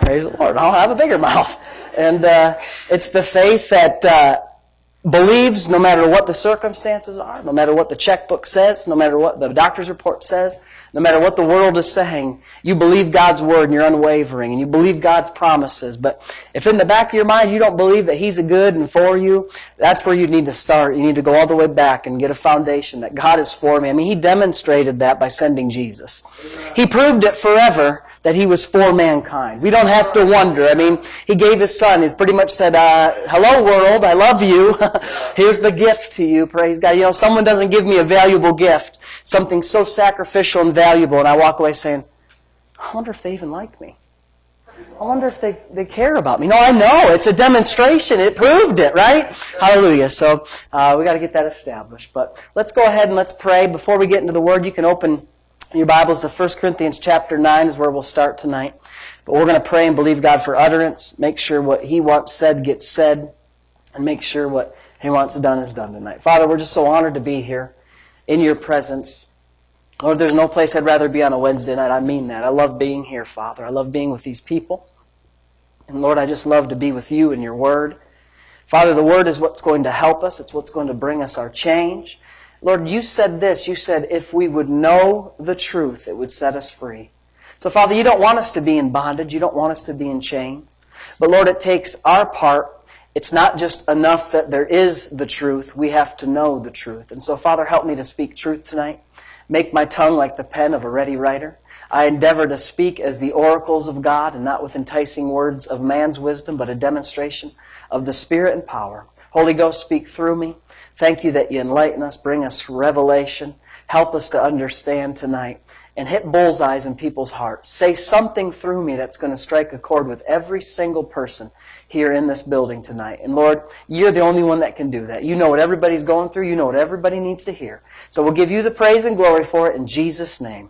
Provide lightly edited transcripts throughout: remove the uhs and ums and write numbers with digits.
Praise the Lord. I'll have a bigger mouth. And it's the faith that believes no matter what the circumstances are, no matter what the checkbook says, no matter what the doctor's report says, no matter what the world is saying, you believe God's Word and you're unwavering and you believe God's promises. But if in the back of your mind you don't believe that He's a good and for you, that's where you need to start. You need to go all the way back and get a foundation that God is for me. I mean, He demonstrated that by sending Jesus. He proved it forever that He was for mankind. We don't have to wonder. I mean, He gave His Son. He's pretty much said, hello world, I love you. Here's the gift to you, praise God. You know, someone doesn't give me a valuable gift, something so sacrificial and valuable, and I walk away saying, I wonder if they even like me. I wonder if they care about me. No, I know. It's a demonstration. It proved it, right? Hallelujah. So we got to get that established. But let's go ahead and let's pray. Before we get into the Word, you can open your Bibles to 1 Corinthians chapter 9 is where we'll start tonight. But we're going to pray and believe God for utterance. Make sure what He wants said gets said. And make sure what He wants done is done tonight. Father, we're just so honored to be here in Your presence. Lord, there's no place I'd rather be on a Wednesday night. I mean that. I love being here, Father. I love being with these people. And Lord, I just love to be with You and Your Word. Father, the Word is what's going to help us. It's what's going to bring us our change. Lord, You said this. You said, if we would know the truth, it would set us free. So, Father, You don't want us to be in bondage. You don't want us to be in chains. But, Lord, it takes our part. It's not just enough that there is the truth. We have to know the truth. And so, Father, help me to speak truth tonight. Make my tongue like the pen of a ready writer. I endeavor to speak as the oracles of God and not with enticing words of man's wisdom, but a demonstration of the Spirit and power. Holy Ghost, speak through me. Thank You that You enlighten us, bring us revelation. Help us to understand tonight and hit bullseyes in people's hearts. Say something through me that's going to strike a chord with every single person here in this building tonight. And Lord, You're the only one that can do that. You know what everybody's going through. You know what everybody needs to hear. So we'll give You the praise and glory for it in Jesus' name.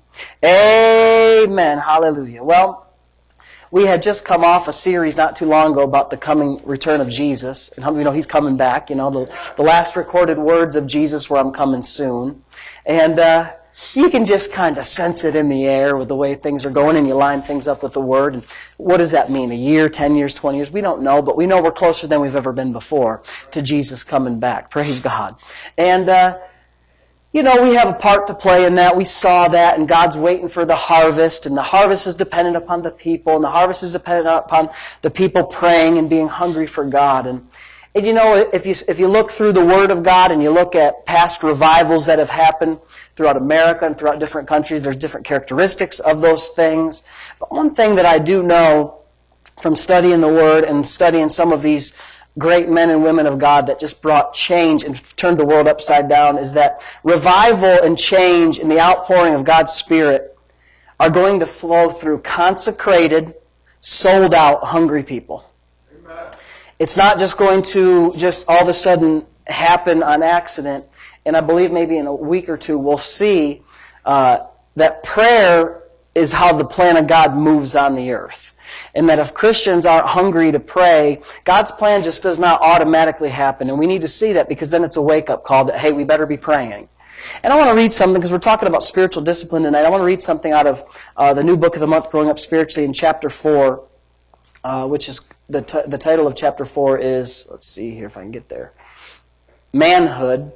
Amen. Hallelujah. Well, we had just come off a series not too long ago about the coming return of Jesus. And how many know He's coming back? You know, the last recorded words of Jesus were, I'm coming soon. And you can just kind of sense it in the air with the way things are going, and you line things up with the Word. And what does that mean? A year, 10 years, 20 years? We don't know, but we know we're closer than we've ever been before to Jesus coming back. Praise God. And you know, we have a part to play in that. We saw that, and God's waiting for the harvest, and the harvest is dependent upon the people, and the harvest is dependent upon the people praying and being hungry for God. And you know, if you look through the Word of God and you look at past revivals that have happened throughout America and throughout different countries, there's different characteristics of those things. But one thing that I do know from studying the Word and studying some of these great men and women of God that just brought change and turned the world upside down is that revival and change and the outpouring of God's Spirit are going to flow through consecrated, sold-out, hungry people. Amen. It's not just going to just all of a sudden happen on accident. And I believe maybe in a week or two we'll see that prayer is how the plan of God moves on the earth. And that if Christians aren't hungry to pray, God's plan just does not automatically happen. And we need to see that, because then it's a wake-up call that, hey, we better be praying. And I want to read something, because we're talking about spiritual discipline tonight. I want to read something out of the new book of the month, Growing Up Spiritually, in chapter 4, which is the title of chapter 4 is, let's see here if I can get there, Manhood.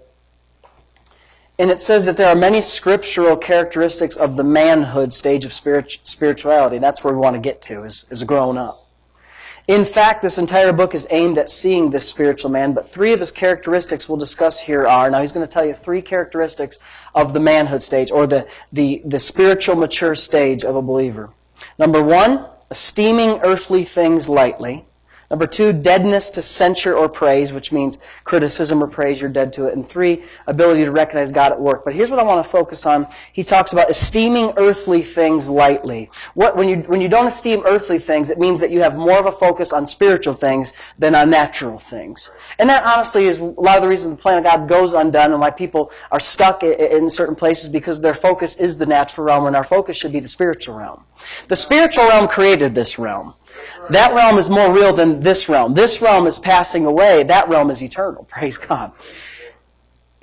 And it says that there are many scriptural characteristics of the manhood stage of spirituality. That's where we want to get to, as grown up. In fact, this entire book is aimed at seeing this spiritual man, but 3 of his characteristics we'll discuss here are, now he's going to tell you 3 characteristics of the manhood stage, or the spiritual mature stage of a believer. Number 1, esteeming earthly things lightly. Number 2, deadness to censure or praise, which means criticism or praise, you're dead to it. And 3, ability to recognize God at work. But here's what I want to focus on. He talks about esteeming earthly things lightly. When you don't esteem earthly things, it means that you have more of a focus on spiritual things than on natural things. And that honestly is a lot of the reason the plan of God goes undone and why people are stuck in certain places, because their focus is the natural realm when our focus should be the spiritual realm. The spiritual realm created this realm. That realm is more real than this realm. This realm is passing away. That realm is eternal. Praise God.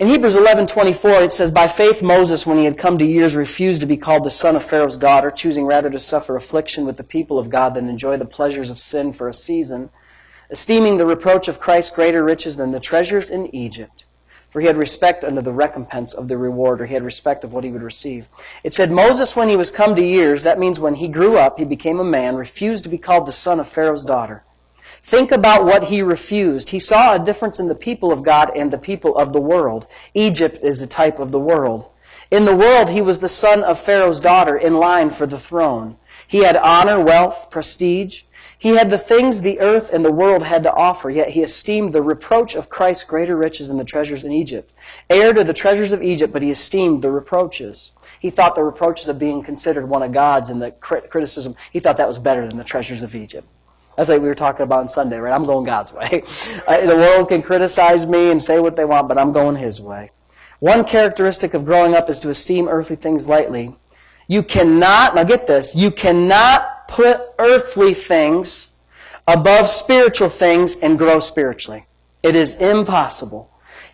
In Hebrews 11:24, it says, "By faith Moses, when he had come to years, refused to be called the son of Pharaoh's daughter, choosing rather to suffer affliction with the people of God than enjoy the pleasures of sin for a season, esteeming the reproach of Christ greater riches than the treasures in Egypt. For he had respect unto the recompense of the reward," or he had respect of what he would receive. It said Moses, when he was come to years, that means when he grew up, he became a man, refused to be called the son of Pharaoh's daughter. Think about what he refused. He saw a difference in the people of God and the people of the world. Egypt is a type of the world. In the world, he was the son of Pharaoh's daughter in line for the throne. He had honor, wealth, prestige. He had the things the earth and the world had to offer, yet he esteemed the reproach of Christ greater riches than the treasures in Egypt. Heir to the treasures of Egypt, but he esteemed the reproaches. He thought the reproaches of being considered one of God's and the criticism, he thought that was better than the treasures of Egypt. That's like we were talking about on Sunday, right? I'm going God's way. The world can criticize me and say what they want, but I'm going His way. One characteristic of growing up is to esteem earthly things lightly. You cannot, now get this, you cannot put earthly things above spiritual things and grow spiritually. It is impossible.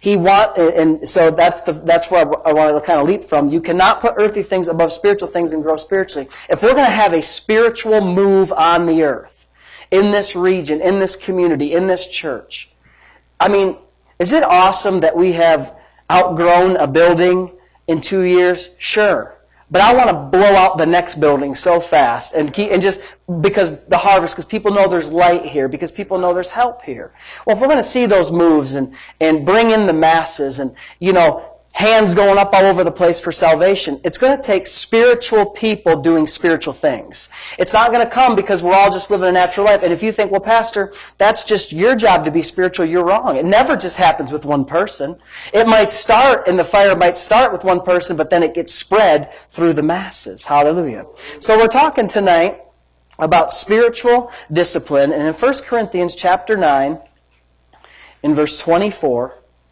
And so that's where I want to kind of leap from. You cannot put earthly things above spiritual things and grow spiritually. If we're going to have a spiritual move on the earth, in this region, in this community, in this church. I mean, is it awesome that we have outgrown a building in 2 years? Sure. But I want to blow out the next building so fast and just because the harvest, because people know there's light here, because people know there's help here. Well, if we're going to see those moves and bring in the masses and, hands going up all over the place for salvation, it's going to take spiritual people doing spiritual things. It's not going to come because we're all just living a natural life. And if you think, well, Pastor, that's just your job to be spiritual, you're wrong. It never just happens with one person. It might start, and the fire might start with one person, but then it gets spread through the masses. Hallelujah. So we're talking tonight about spiritual discipline. And in 1 Corinthians chapter 9, in verse 24,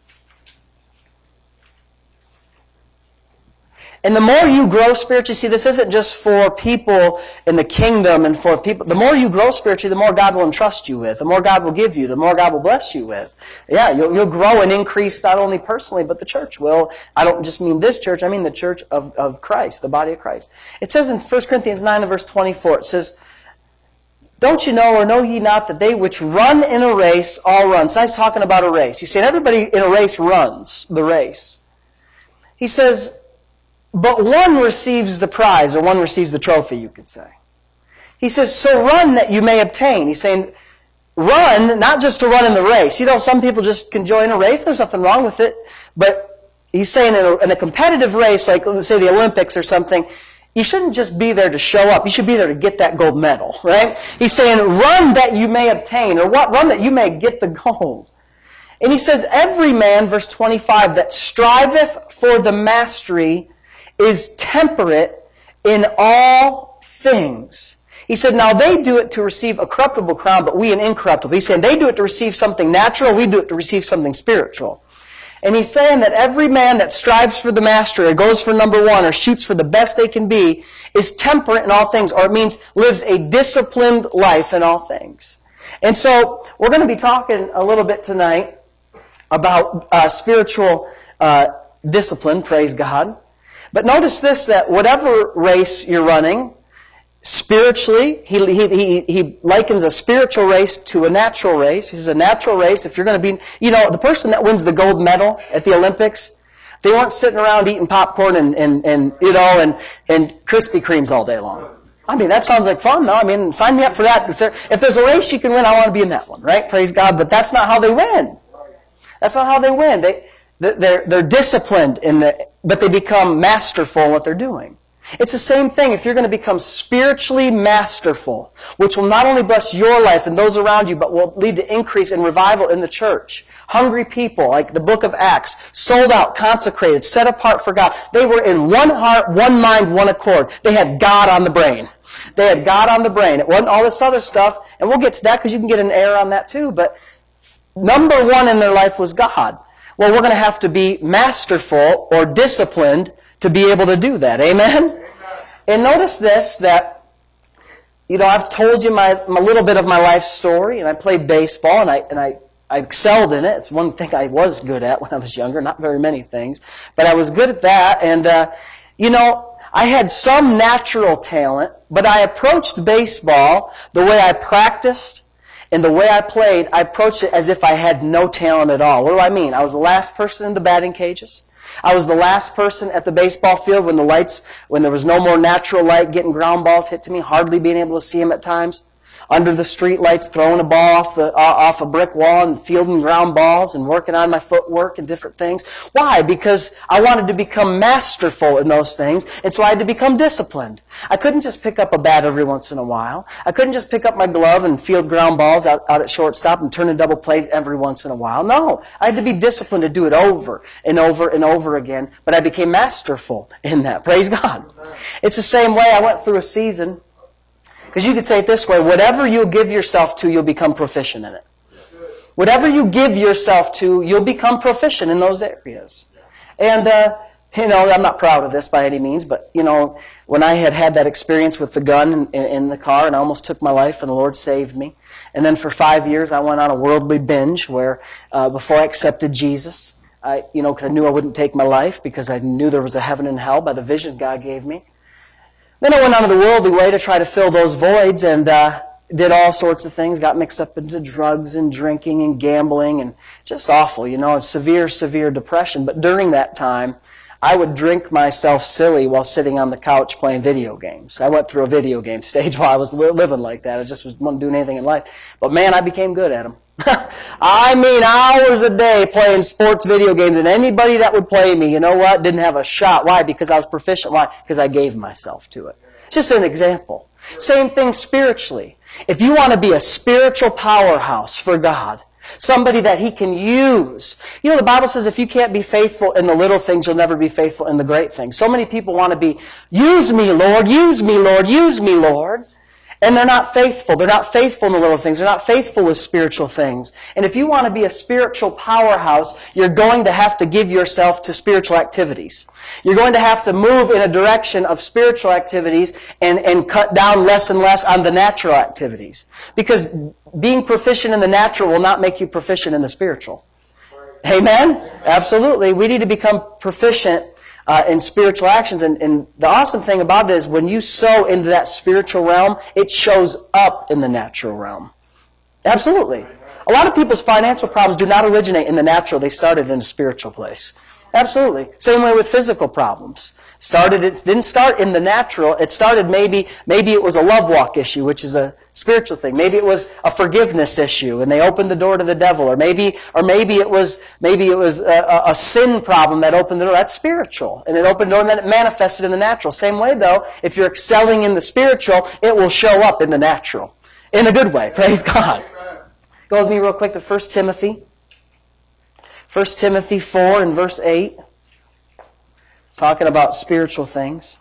and the more you grow spiritually, see, this isn't just for people in the kingdom and for people. The more you grow spiritually, the more God will entrust you with, the more God will give you, the more God will bless you with. Yeah, you'll grow and increase not only personally, but the church will. I don't just mean this church, I mean the church of Christ, the body of Christ. It says in 1 Corinthians 9 and verse 24, it says, "Don't you know, or know ye not, that they which run in a race all run?" So he's talking about a race. He's saying everybody in a race runs the race. He says, "But one receives the prize," or one receives the trophy, you could say. He says, "So run that you may obtain." He's saying, run, not just to run in the race. Some people just can join a race. There's nothing wrong with it. But he's saying in a competitive race, like let's say the Olympics or something, you shouldn't just be there to show up. You should be there to get that gold medal, right? He's saying, run that you may obtain, or what? Run that you may get the gold. And he says, "Every man," verse 25, "that striveth for the mastery is temperate in all things." He said, "Now they do it to receive a corruptible crown, but we an incorruptible." He's saying they do it to receive something natural, we do it to receive something spiritual. And he's saying that every man that strives for the mastery, or goes for number one, or shoots for the best they can be, is temperate in all things, or it means lives a disciplined life in all things. And so we're going to be talking a little bit tonight about spiritual discipline, praise God. But notice this, that whatever race you're running, spiritually, he likens a spiritual race to a natural race. He says a natural race, if you're going to be, the person that wins the gold medal at the Olympics, they weren't sitting around eating popcorn and Krispy Kremes all day long. I mean, that sounds like fun, though. I mean, sign me up for that. If there's a race you can win, I want to be in that one, right? Praise God. But that's not how they win. That's not how they win. They're disciplined but they become masterful in what they're doing. It's the same thing if you're going to become spiritually masterful, which will not only bless your life and those around you, but will lead to increase and revival in the church. Hungry people, like the book of Acts, sold out, consecrated, set apart for God. They were in one heart, one mind, one accord. They had God on the brain. They had God on the brain. It wasn't all this other stuff, and we'll get to that because you can get an error on that too, but number one in their life was God. Well, we're going to have to be masterful or disciplined to be able to do that. Amen? And notice this, that, I've told you my little bit of my life story, and I played baseball, and I I excelled in it. It's one thing I was good at when I was younger. Not very many things. But I was good at that. And, I had some natural talent, but I approached baseball the way I practiced and the way I played. I approached it as if I had no talent at all. What do I mean? I was the last person in the batting cages. I was the last person at the baseball field when there was no more natural light, getting ground balls hit to me, hardly being able to see them at times. Under the street lights, throwing a ball off a brick wall and fielding ground balls and working on my footwork and different things. Why? Because I wanted to become masterful in those things, and so I had to become disciplined. I couldn't just pick up a bat every once in a while. I couldn't just pick up my glove and field ground balls out at shortstop and turn a double play every once in a while. No, I had to be disciplined to do it over and over and over again, but I became masterful in that. Praise God. It's the same way I went through a season. Because you could say it this way, whatever you give yourself to, you'll become proficient in it. Whatever you give yourself to, you'll become proficient in those areas. And, I'm not proud of this by any means, but, when I had that experience with the gun in the car and I almost took my life and the Lord saved me. And then for 5 years I went on a worldly binge where before I accepted Jesus, because I knew I wouldn't take my life because I knew there was a heaven and hell by the vision God gave me. Then I went on to the worldly way to try to fill those voids and did all sorts of things, got mixed up into drugs and drinking and gambling and just awful, severe, severe depression. But during that time, I would drink myself silly while sitting on the couch playing video games. I went through a video game stage while I was living like that. I just wasn't doing anything in life. But man, I became good at them. I mean, hours a day playing sports video games, and anybody that would play me, you know what, didn't have a shot. Why? Because I was proficient. Why? Because I gave myself to it. Just an example. Same thing spiritually. If you want to be a spiritual powerhouse for God, somebody that He can use. The Bible says if you can't be faithful in the little things, you'll never be faithful in the great things. So many people want to be, use me, Lord, use me, Lord, use me, Lord. And they're not faithful. They're not faithful in the little things. They're not faithful with spiritual things. And if you want to be a spiritual powerhouse, you're going to have to give yourself to spiritual activities. You're going to have to move in a direction of spiritual activities and cut down less and less on the natural activities. Because being proficient in the natural will not make you proficient in the spiritual. Amen? Absolutely. We need to become proficient in spiritual actions. And the awesome thing about it is when you sow into that spiritual realm, it shows up in the natural realm. Absolutely. A lot of people's financial problems do not originate in the natural. They started in a spiritual place. Absolutely. Same way with physical problems. It didn't start in the natural. It started maybe it was a love walk issue, which is a spiritual thing. Maybe it was a forgiveness issue, and they opened the door to the devil. Or maybe it was a sin problem that opened the door. That's spiritual, and it opened the door, and then it manifested in the natural. Same way, though, if you're excelling in the spiritual, it will show up in the natural, in a good way. Praise God. Go with me real quick to 1 Timothy. 1 Timothy 4 and verse 8. Talking about spiritual things.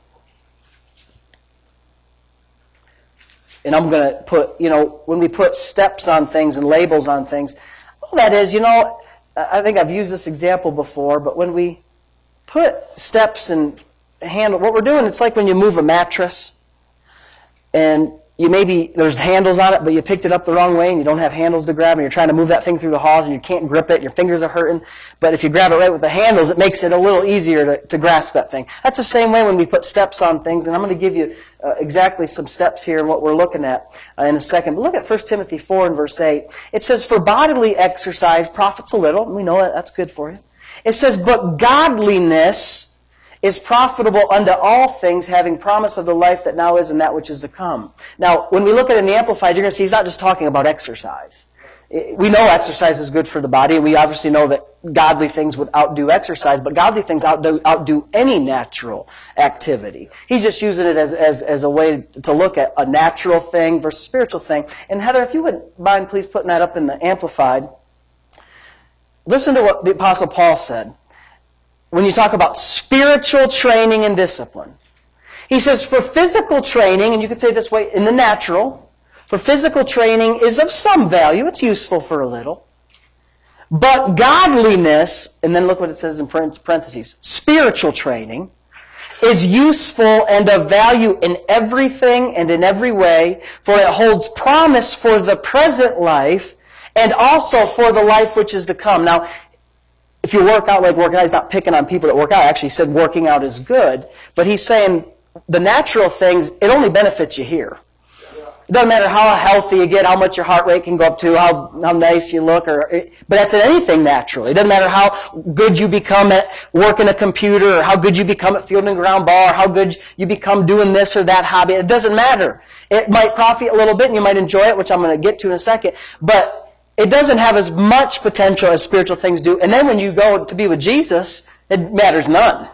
And I'm going to put, when we put steps on things and labels on things, all that is, I think I've used this example before, but when we put steps and handle, what we're doing, it's like when you move a mattress and there's handles on it, but you picked it up the wrong way and you don't have handles to grab and you're trying to move that thing through the halls and you can't grip it, your fingers are hurting. But if you grab it right with the handles, it makes it a little easier to grasp that thing. That's the same way when we put steps on things, and I'm going to give you exactly some steps here and what we're looking at in a second. But look at 1 Timothy 4 and verse 8. It says, for bodily exercise profits a little, and we know that's good for you. It says, but godliness is profitable unto all things, having promise of the life that now is and that which is to come. Now, when we look at it in the Amplified, you're going to see he's not just talking about exercise. We know exercise is good for the body, and we obviously know that godly things would outdo exercise, but godly things outdo any natural activity. He's just using it as a way to look at a natural thing versus a spiritual thing. And Heather, if you would mind please putting that up in the Amplified. Listen to what the Apostle Paul said when you talk about spiritual training and discipline. He says, for physical training, and you could say it this way, in the natural, for physical training is of some value. It's useful for a little. But godliness, and then look what it says in parentheses, spiritual training, is useful and of value in everything and in every way, for it holds promise for the present life and also for the life which is to come. Now, if you work out like working out, he's not picking on people that work out. Actually, he said working out is good. But he's saying the natural things, it only benefits you here. It doesn't matter how healthy you get, how much your heart rate can go up to, how nice you look, but that's in anything natural. It doesn't matter how good you become at working a computer, or how good you become at fielding a ground ball, or how good you become doing this or that hobby. It doesn't matter. It might profit a little bit, and you might enjoy it, which I'm going to get to in a second, but it doesn't have as much potential as spiritual things do. And then when you go to be with Jesus, it matters none.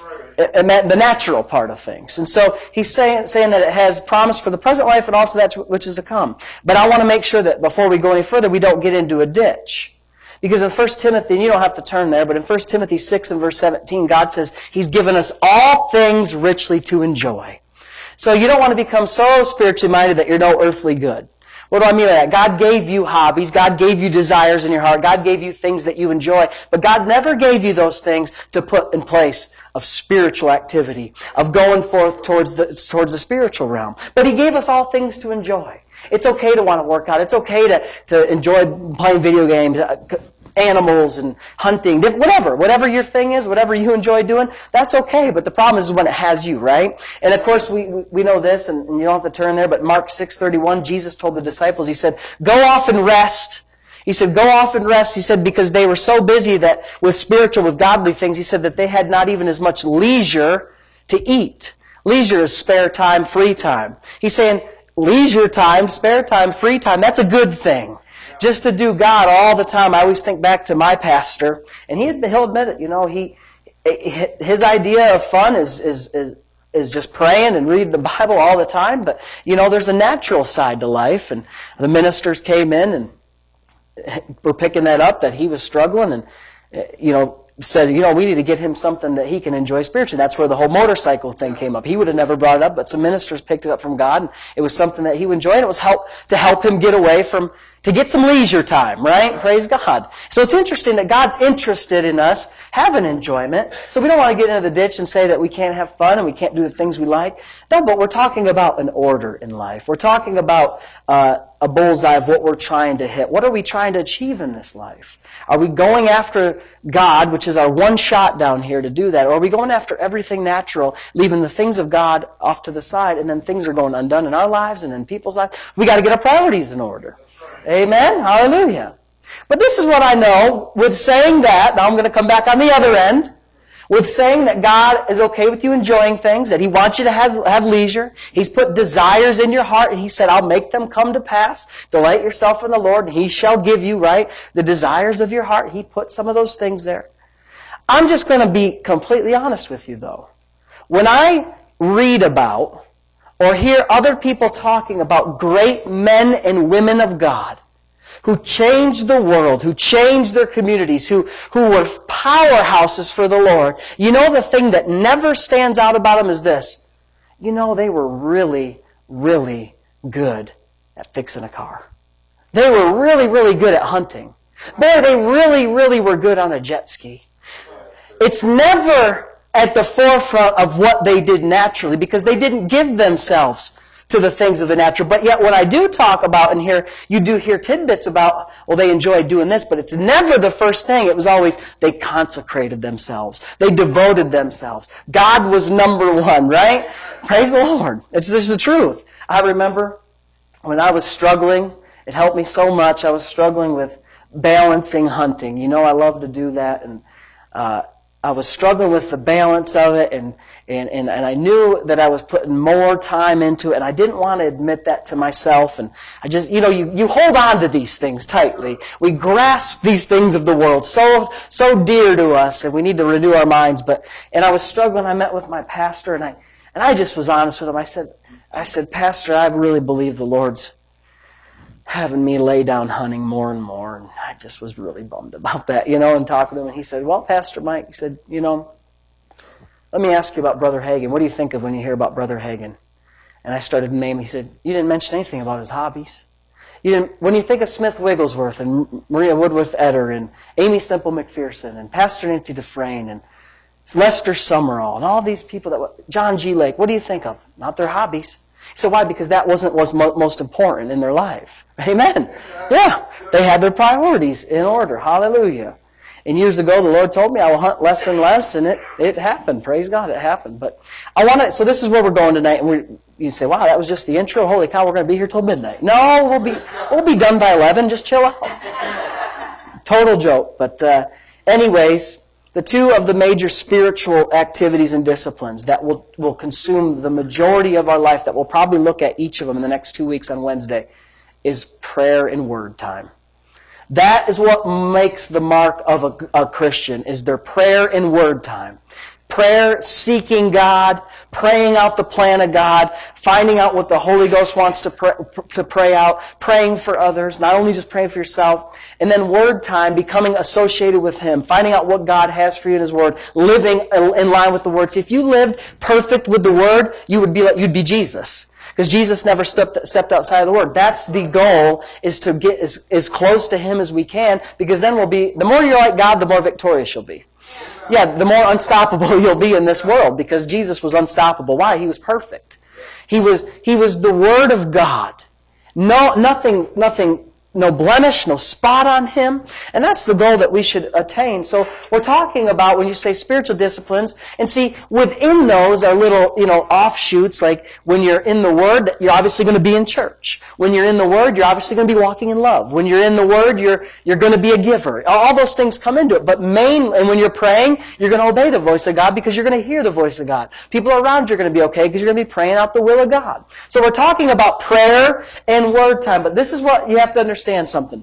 The natural part of things. And so he's saying that it has promise for the present life and also that which is to come. But I want to make sure that before we go any further, we don't get into a ditch. Because in 1 Timothy, and you don't have to turn there, but in 1 Timothy 6 and verse 17, God says He's given us all things richly to enjoy. So you don't want to become so spiritually minded that you're no earthly good. What do I mean by that? God gave you hobbies. God gave you desires in your heart. God gave you things that you enjoy. But God never gave you those things to put in place of spiritual activity, of going forth towards the spiritual realm. But He gave us all things to enjoy. It's okay to want to work out. It's okay to enjoy playing video games, animals and hunting, whatever your thing is, whatever you enjoy doing, that's okay. But the problem is when it has you, right? And of course, we know this, and you don't have to turn there, but Mark 6:31, Jesus told the disciples, He said, go off and rest. He said, go off and rest. He said, because they were so busy that with spiritual, with godly things, He said that they had not even as much leisure to eat. Leisure is spare time, free time. He's saying, leisure time, spare time, free time, that's a good thing. Just to do God all the time. I always think back to my pastor, and he'll admit it. You know, his idea of fun is just praying and reading the Bible all the time. But you know, there's a natural side to life, and the ministers came in and were picking that up, that he was struggling, and said, we need to get him something that he can enjoy spiritually. That's where the whole motorcycle thing came up. He would have never brought it up, but some ministers picked it up from God, and it was something that he would enjoy, and it was to help him get away to get some leisure time, right? Praise God. So it's interesting that God's interested in us having enjoyment. So we don't want to get into the ditch and say that we can't have fun and we can't do the things we like. No, but we're talking about an order in life. We're talking about a bullseye of what we're trying to hit. What are we trying to achieve in this life? Are we going after God, which is our one shot down here to do that? Or are we going after everything natural, leaving the things of God off to the side, and then things are going undone in our lives and in people's lives? We got to get our priorities in order. Amen? Hallelujah. But this is what I know with saying that. Now I'm going to come back on the other end. With saying that God is okay with you enjoying things, that He wants you to have leisure. He's put desires in your heart, and He said, I'll make them come to pass. Delight yourself in the Lord, and He shall give you, right, the desires of your heart. He put some of those things there. I'm just going to be completely honest with you, though. When I read about or hear other people talking about great men and women of God who changed the world, who changed their communities, who were powerhouses for the Lord, the thing that never stands out about them is this. They were really, really good at fixing a car. They were really, really good at hunting. Boy, they really, really were good on a jet ski. It's never at the forefront of what they did naturally, because they didn't give themselves to the things of the natural. But yet when I do talk about and hear, you do hear tidbits about, well, they enjoyed doing this, but it's never the first thing. It was always they consecrated themselves. They devoted themselves. God was number one, right? Praise the Lord. This is the truth. I remember when I was struggling, it helped me so much. I was struggling with balancing hunting. I love to do that, and I was struggling with the balance of it, and I knew that I was putting more time into it, and I didn't want to admit that to myself. And I just, you hold on to these things tightly. We grasp these things of the world so dear to us, and we need to renew our minds. And I was struggling. I met with my pastor, and I just was honest with him. I said, Pastor, I really believe the Lord's having me lay down hunting more and more, and I just was really bummed about that, and talking to him. And he said, well, Pastor Mike, he said, let me ask you about Brother Hagin. What do you think of when you hear about Brother Hagin? And I started naming. He said, you didn't mention anything about his hobbies. When you think of Smith Wigglesworth and Maria Woodworth Etter and Amy Semple McPherson and Pastor Nancy Dufresne and Lester Summerall and all these people John G. Lake, what do you think of? Not their hobbies. So why? Because that wasn't what's most important in their life. Amen. Yeah. They had their priorities in order. Hallelujah. And years ago, the Lord told me I will hunt less and less, and it happened. Praise God, it happened. But so this is where we're going tonight. And you say, wow, that was just the intro. Holy cow, we're going to be here till midnight. No, we'll be done by 11. Just chill out. Total joke. But anyways, the two of the major spiritual activities and disciplines that will consume the majority of our life, that we'll probably look at each of them in the next 2 weeks on Wednesday, is prayer and word time. That is what makes the mark of a Christian, is their prayer and word time. Prayer, seeking God, praying out the plan of God, finding out what the Holy Ghost wants to pray out, praying for others, not only just praying for yourself, and then word time, becoming associated with Him, finding out what God has for you in His Word, living in line with the Word. See, if you lived perfect with the Word, you'd be Jesus. Because Jesus never stepped outside of the Word. That's the goal, is to get as close to Him as we can, because then the more you're like God, the more victorious you'll be. Yeah, the more unstoppable you'll be in this world, because Jesus was unstoppable. Why? He was perfect. He was the Word of God. Nothing, no blemish, no spot on Him. And that's the goal that we should attain. So we're talking about, when you say spiritual disciplines, and see, within those are little, offshoots, like when you're in the Word, you're obviously going to be in church. When you're in the Word, you're obviously going to be walking in love. When you're in the Word, you're going to be a giver. All those things come into it. But and when you're praying, you're going to obey the voice of God, because you're going to hear the voice of God. People around you are going to be okay, because you're going to be praying out the will of God. So we're talking about prayer and word time. But this is what you have to understand something,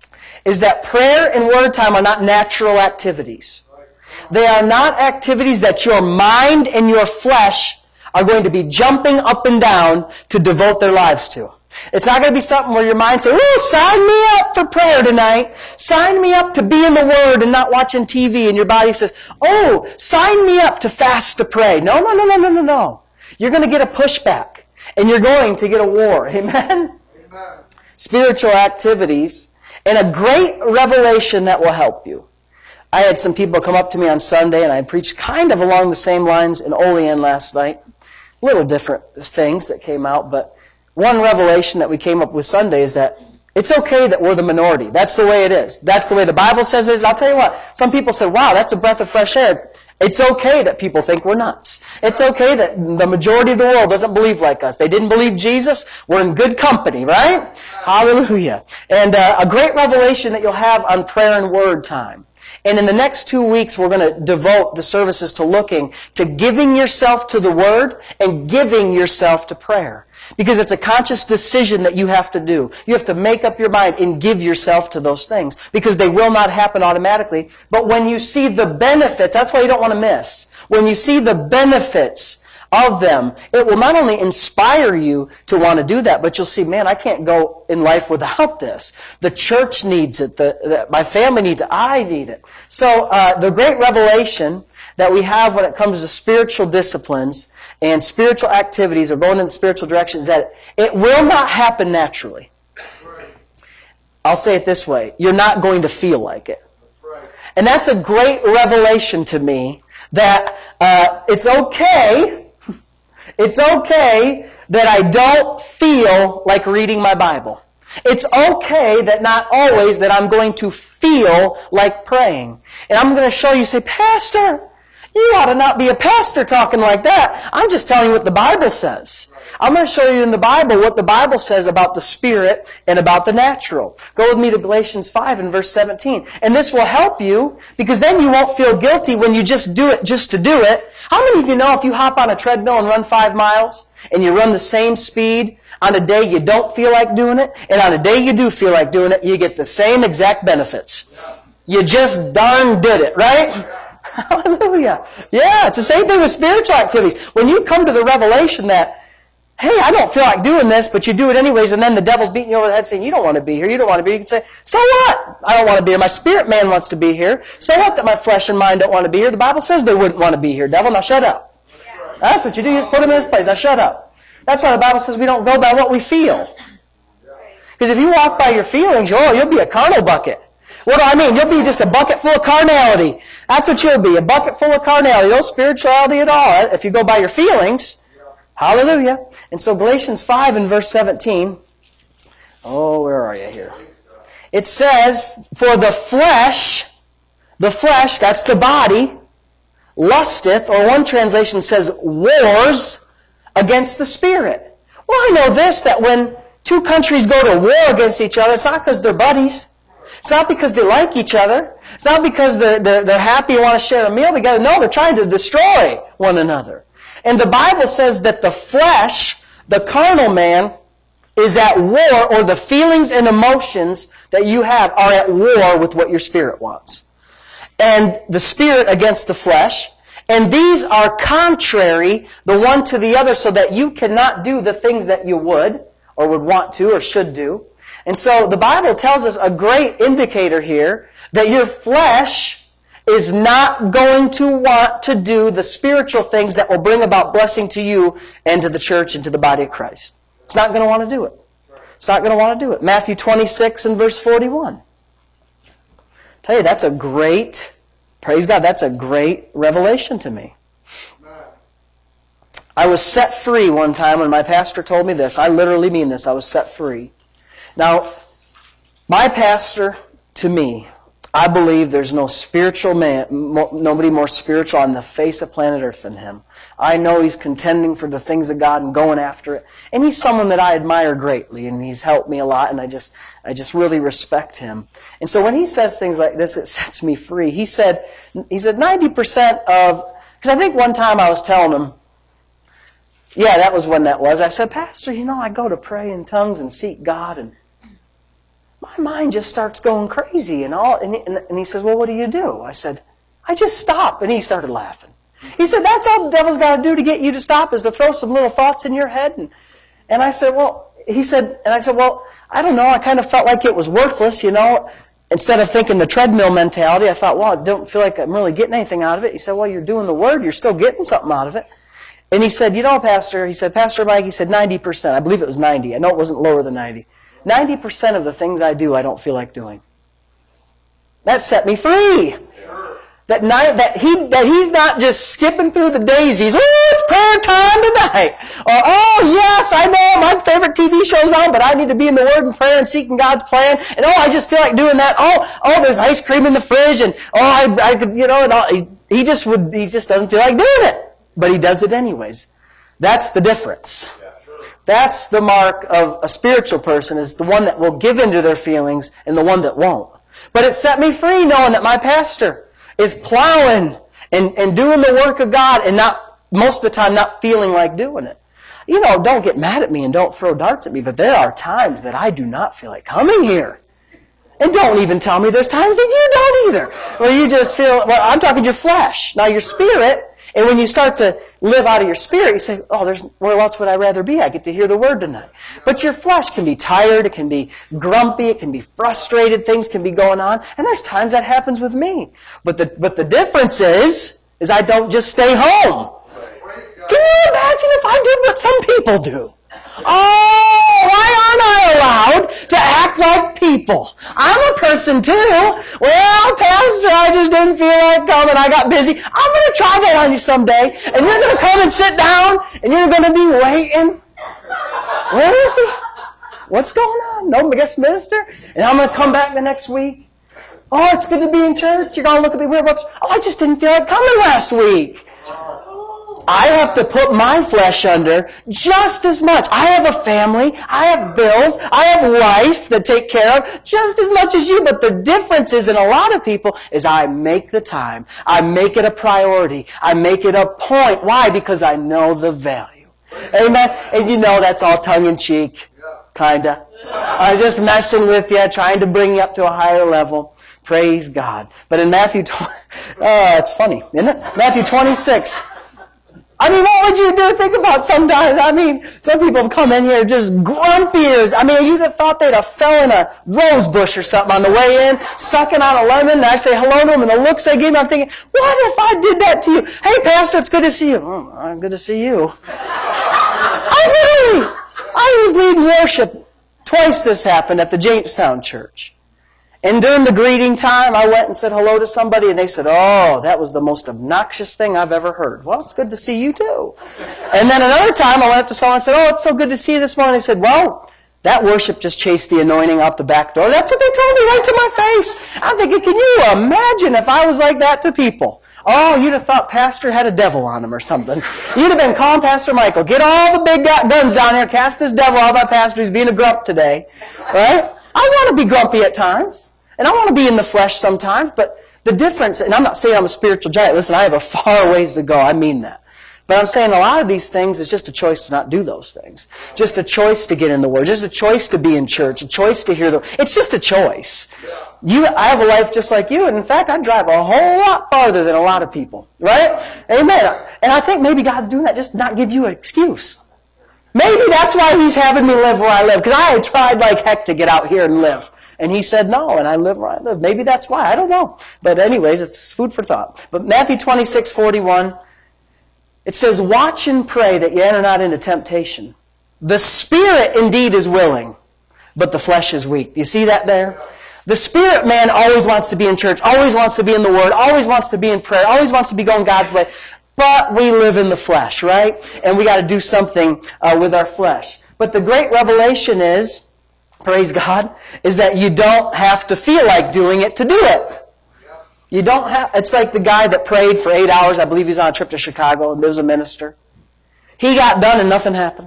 is that prayer and word time are not natural activities. They are not activities that your mind and your flesh are going to be jumping up and down to devote their lives to. It's not going to be something where your mind says, "Ooh, sign me up for prayer tonight. Sign me up to be in the Word and not watching TV." And your body says, "Oh, sign me up to fast to pray." No. You're going to get a pushback, and you're going to get a war. Amen? Spiritual activities, and a great revelation that will help you. I had some people come up to me on Sunday, and I preached kind of along the same lines in Olean last night. Little different things that came out, but one revelation that we came up with Sunday is that it's okay that we're the minority. That's the way it is. That's the way the Bible says it is. I'll tell you what, some people say, wow, that's a breath of fresh air. It's okay that people think we're nuts. It's okay that the majority of the world doesn't believe like us. They didn't believe Jesus. We're in good company, right? Hallelujah. And a great revelation that you'll have on prayer and word time. And in the next 2 weeks, we're going to devote the services to looking to giving yourself to the Word and giving yourself to prayer. Because it's a conscious decision that you have to do. You have to make up your mind and give yourself to those things. Because they will not happen automatically. But when you see the benefits, that's why you don't want to miss. When you see the benefits of them, it will not only inspire you to want to do that, but you'll see, man, I can't go in life without this. The church needs it. My family needs it. I need it. So the great revelation that we have when it comes to spiritual disciplines and spiritual activities, or going in the spiritual direction, is that it will not happen naturally. I'll say it this way. You're not going to feel like it. And that's a great revelation to me, that it's okay that I don't feel like reading my Bible. It's okay that not always that I'm going to feel like praying. And I'm going to show you, say, Pastor, you ought to not be a pastor talking like that. I'm just telling you what the Bible says. I'm going to show you in the Bible what the Bible says about the Spirit and about the natural. Go with me to Galatians 5 and verse 17. And this will help you, because then you won't feel guilty when you just do it just to do it. How many of you know if you hop on a treadmill and run 5 miles, and you run the same speed, on a day you don't feel like doing it, and on a day you do feel like doing it, you get the same exact benefits. You just darn did it, right? Hallelujah. Yeah, it's the same thing with spiritual activities. When you come to the revelation that, hey, I don't feel like doing this, but you do it anyways, and then the devil's beating you over the head saying, you don't want to be here, you don't want to be here. You can say, so what? I don't want to be here. My spirit man wants to be here. So what that my flesh and mind don't want to be here? The Bible says they wouldn't want to be here. Devil, now shut up. That's what you do. You just put them in his place. Now shut up. That's why the Bible says we don't go by what we feel. Because if you walk by your feelings, you'll be a carnal bucket. What do I mean? You'll be just a bucket full of carnality. That's what you'll be, a bucket full of carnality. No spirituality at all. If you go by your feelings, Hallelujah. And so Galatians 5 and verse 17. Oh, where are you here? It says, for the flesh, that's the body, lusteth, or one translation says wars against the spirit. Well, I know this, that when two countries go to war against each other, it's not because they're buddies. It's not because they like each other. It's not because they're happy and want to share a meal together. No, they're trying to destroy one another. And the Bible says that the flesh, the carnal man, is at war, or the feelings and emotions that you have are at war with what your spirit wants. And the spirit against the flesh. And these are contrary the one to the other, so that you cannot do the things that you would, or would want to, or should do. And so the Bible tells us a great indicator here that your flesh is not going to want to do the spiritual things that will bring about blessing to you and to the church and to the body of Christ. It's not going to want to do it. It's not going to want to do it. Matthew 26 and verse 41. Tell you, that's a great, praise God, that's a great revelation to me. I was set free one time when my pastor told me this. I literally mean this. I was set free. Now, my pastor, to me, I believe there's no spiritual man, nobody more spiritual on the face of planet Earth than him. I know he's contending for the things of God and going after it. And he's someone that I admire greatly, and he's helped me a lot, and I just really respect him. And so when he says things like this, it sets me free. He said 90% of, because I think one time I was telling him, yeah, that was when that was. I said, Pastor, I go to pray in tongues and seek God, and my mind just starts going crazy and all. And he says, well, what do you do? I said, I just stop. And he started laughing. He said, that's all the devil's got to do to get you to stop, is to throw some little thoughts in your head. And I said, well, I don't know. I kind of felt like it was worthless, Instead of thinking the treadmill mentality, I thought, well, I don't feel like I'm really getting anything out of it. He said, well, you're doing the Word. You're still getting something out of it. And he said, Pastor, Pastor Mike, he said 90%. I believe it was 90. I know it wasn't lower than 90. 90% of the things I do, I don't feel like doing. That set me free. Sure. That he's not just skipping through the daisies. Oh, it's prayer time tonight. Or, oh, yes, I know my favorite TV show's on, but I need to be in the Word and prayer and seeking God's plan. And I just feel like doing that. Oh, there's ice cream in the fridge, and I could, and all. He just doesn't feel like doing it. But he does it anyways. That's the difference. That's the mark of a spiritual person, is the one that will give into their feelings and the one that won't. But it set me free knowing that my pastor is plowing and doing the work of God, and not, most of the time, not feeling like doing it. Don't get mad at me and don't throw darts at me, but there are times that I do not feel like coming here. And don't even tell me there's times that you don't either. Where you just feel, well, I'm talking your flesh. Now your spirit, and when you start to live out of your spirit, you say, oh, where else would I rather be? I get to hear the Word tonight. But your flesh can be tired, it can be grumpy, it can be frustrated, things can be going on. And there's times that happens with me. But the difference is I don't just stay home. Can you imagine if I did what some people do? Oh, why aren't I allowed to act like people? I'm a person too. Well, Pastor, I just didn't feel like coming. I got busy. I'm going to try that on you someday. And you're going to come and sit down, and you're going to be waiting. Where is he? What's going on? No guest minister? And I'm going to come back the next week. Oh, it's good to be in church. You're going to look at me weird. Oh, I just didn't feel like coming last week. I have to put my flesh under just as much. I have a family. I have bills. I have life to take care of just as much as you. But the difference is in a lot of people is I make the time. I make it a priority. I make it a point. Why? Because I know the value. Amen? And that's all tongue-in-cheek. Kinda. I'm just messing with you, trying to bring you up to a higher level. Praise God. But in Matthew 20, it's funny, isn't it? Matthew 26. What would you do? Think about sometimes. Some people have come in here just grumpy as. You'd have thought they'd have fell in a rose bush or something on the way in, sucking on a lemon, and I say hello to them, and the looks they give me, I'm thinking, what if I did that to you? Hey, Pastor, it's good to see you. Oh, good to see you. I was leading worship. Twice this happened at the Jamestown church. And during the greeting time, I went and said hello to somebody, and they said, "Oh, that was the most obnoxious thing I've ever heard." Well, it's good to see you too. And then another time, I went up to someone and said, "Oh, it's so good to see you this morning." They said, "Well, that worship just chased the anointing out the back door." That's what they told me right to my face. I'm thinking, can you imagine if I was like that to people? Oh, you'd have thought Pastor had a devil on him or something. You'd have been calling Pastor Michael, "Get all the big guns down here, cast this devil out of my pastor. He's being a grump today." Right? I want to be grumpy at times. And I want to be in the flesh sometimes, but the difference, and I'm not saying I'm a spiritual giant. Listen, I have a far ways to go. I mean that. But I'm saying a lot of these things is just a choice to not do those things. Just a choice to get in the Word. Just a choice to be in church. A choice to hear the... It's just a choice. I have a life just like you, and in fact, I drive a whole lot farther than a lot of people. Right? Amen. And I think maybe God's doing that just to not give you an excuse. Maybe that's why He's having me live where I live, because I had tried like heck to get out here and live. And He said no, and I live where I live. Maybe that's why. I don't know. But anyways, it's food for thought. But Matthew 26:41, it says, "Watch and pray that you enter not into temptation. The spirit indeed is willing, but the flesh is weak." Do you see that there? The spirit man always wants to be in church, always wants to be in the Word, always wants to be in prayer, always wants to be going God's way. But we live in the flesh, right? And we got to do something with our flesh. But the great revelation is, praise God, is that you don't have to feel like doing it to do it. You don't have. It's like the guy that prayed for 8 hours. I believe he's on a trip to Chicago, and there was a minister. He got done and nothing happened.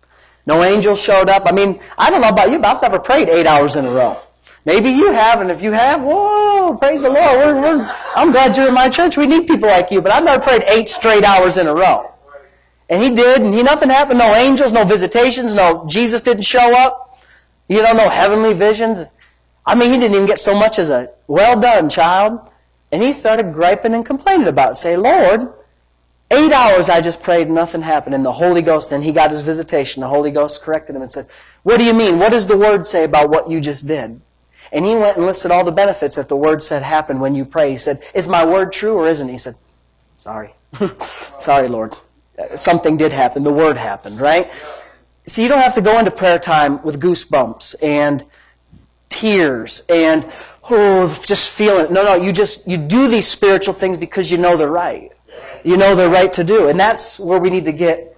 No angels showed up. I mean, I don't know about you, but I've never prayed 8 hours in a row. Maybe you have, and if you have, whoa, praise the Lord. I'm glad you're in my church. We need people like you, but I've never prayed 8 straight hours in a row. And he did, and nothing happened. No angels, no visitations, no Jesus didn't show up. No heavenly visions. I mean, he didn't even get so much as a, "Well done, child." And he started griping and complaining about it. Say, "Lord, 8 hours I just prayed and nothing happened." And the Holy Ghost, and he got his visitation. The Holy Ghost corrected him and said, "What do you mean? What does the Word say about what you just did?" And he went and listed all the benefits that the Word said happen when you pray. He said, "Is my word true or isn't it?" He said, "Sorry. Sorry, Lord. Something did happen. The Word happened," right? See, you don't have to go into prayer time with goosebumps and tears and just feeling it. No, you do these spiritual things because you know they're right. You know they're right to do. And that's where we need to get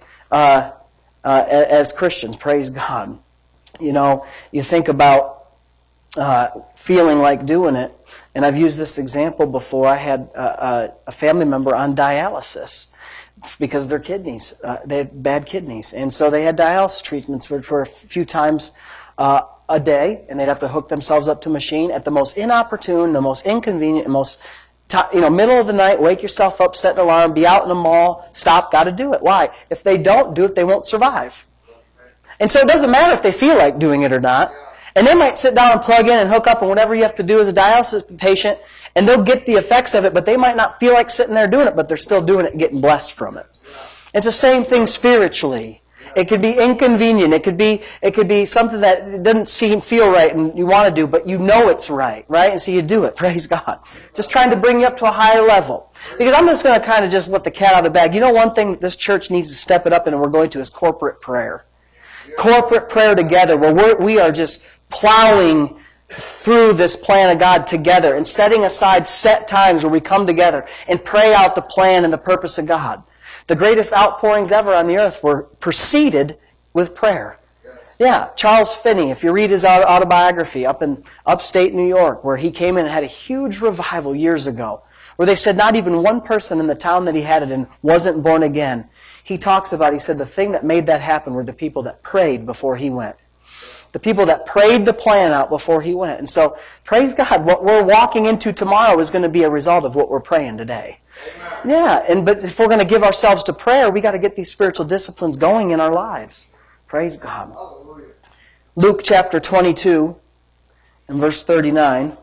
as Christians. Praise God. You think about feeling like doing it. And I've used this example before. I had a family member on dialysis because of their kidneys. They had bad kidneys. And so they had dialysis treatments for a few times a day, and they'd have to hook themselves up to a machine at the most inopportune, the most inconvenient, most middle of the night, wake yourself up, set an alarm, be out in the mall, stop, got to do it. Why? If they don't do it, they won't survive. And so it doesn't matter if they feel like doing it or not. And they might sit down and plug in and hook up and whatever you have to do as a dialysis patient, and they'll get the effects of it, but they might not feel like sitting there doing it, but they're still doing it and getting blessed from it. It's the same thing spiritually. It could be inconvenient. It could be something that doesn't feel right and you want to do, but you know it's right? And so you do it. Praise God. Just trying to bring you up to a higher level. Because I'm just going to kind of just let the cat out of the bag. One thing this church needs to step it up in, and we're going to, is corporate prayer. Corporate prayer together, where we are just plowing through this plan of God together and setting aside set times where we come together and pray out the plan and the purpose of God. The greatest outpourings ever on the earth were preceded with prayer. Yeah, Charles Finney, if you read his autobiography up in upstate New York, where he came in and had a huge revival years ago, where they said not even one person in the town that he had it in wasn't born again. He said the thing that made that happen were the people that prayed before he went. The people that prayed the plan out before he went. And so, praise God, what we're walking into tomorrow is going to be a result of what we're praying today. Amen. Yeah, but if we're going to give ourselves to prayer, we got to get these spiritual disciplines going in our lives. Praise God. Hallelujah. Luke chapter 22 and verse 39.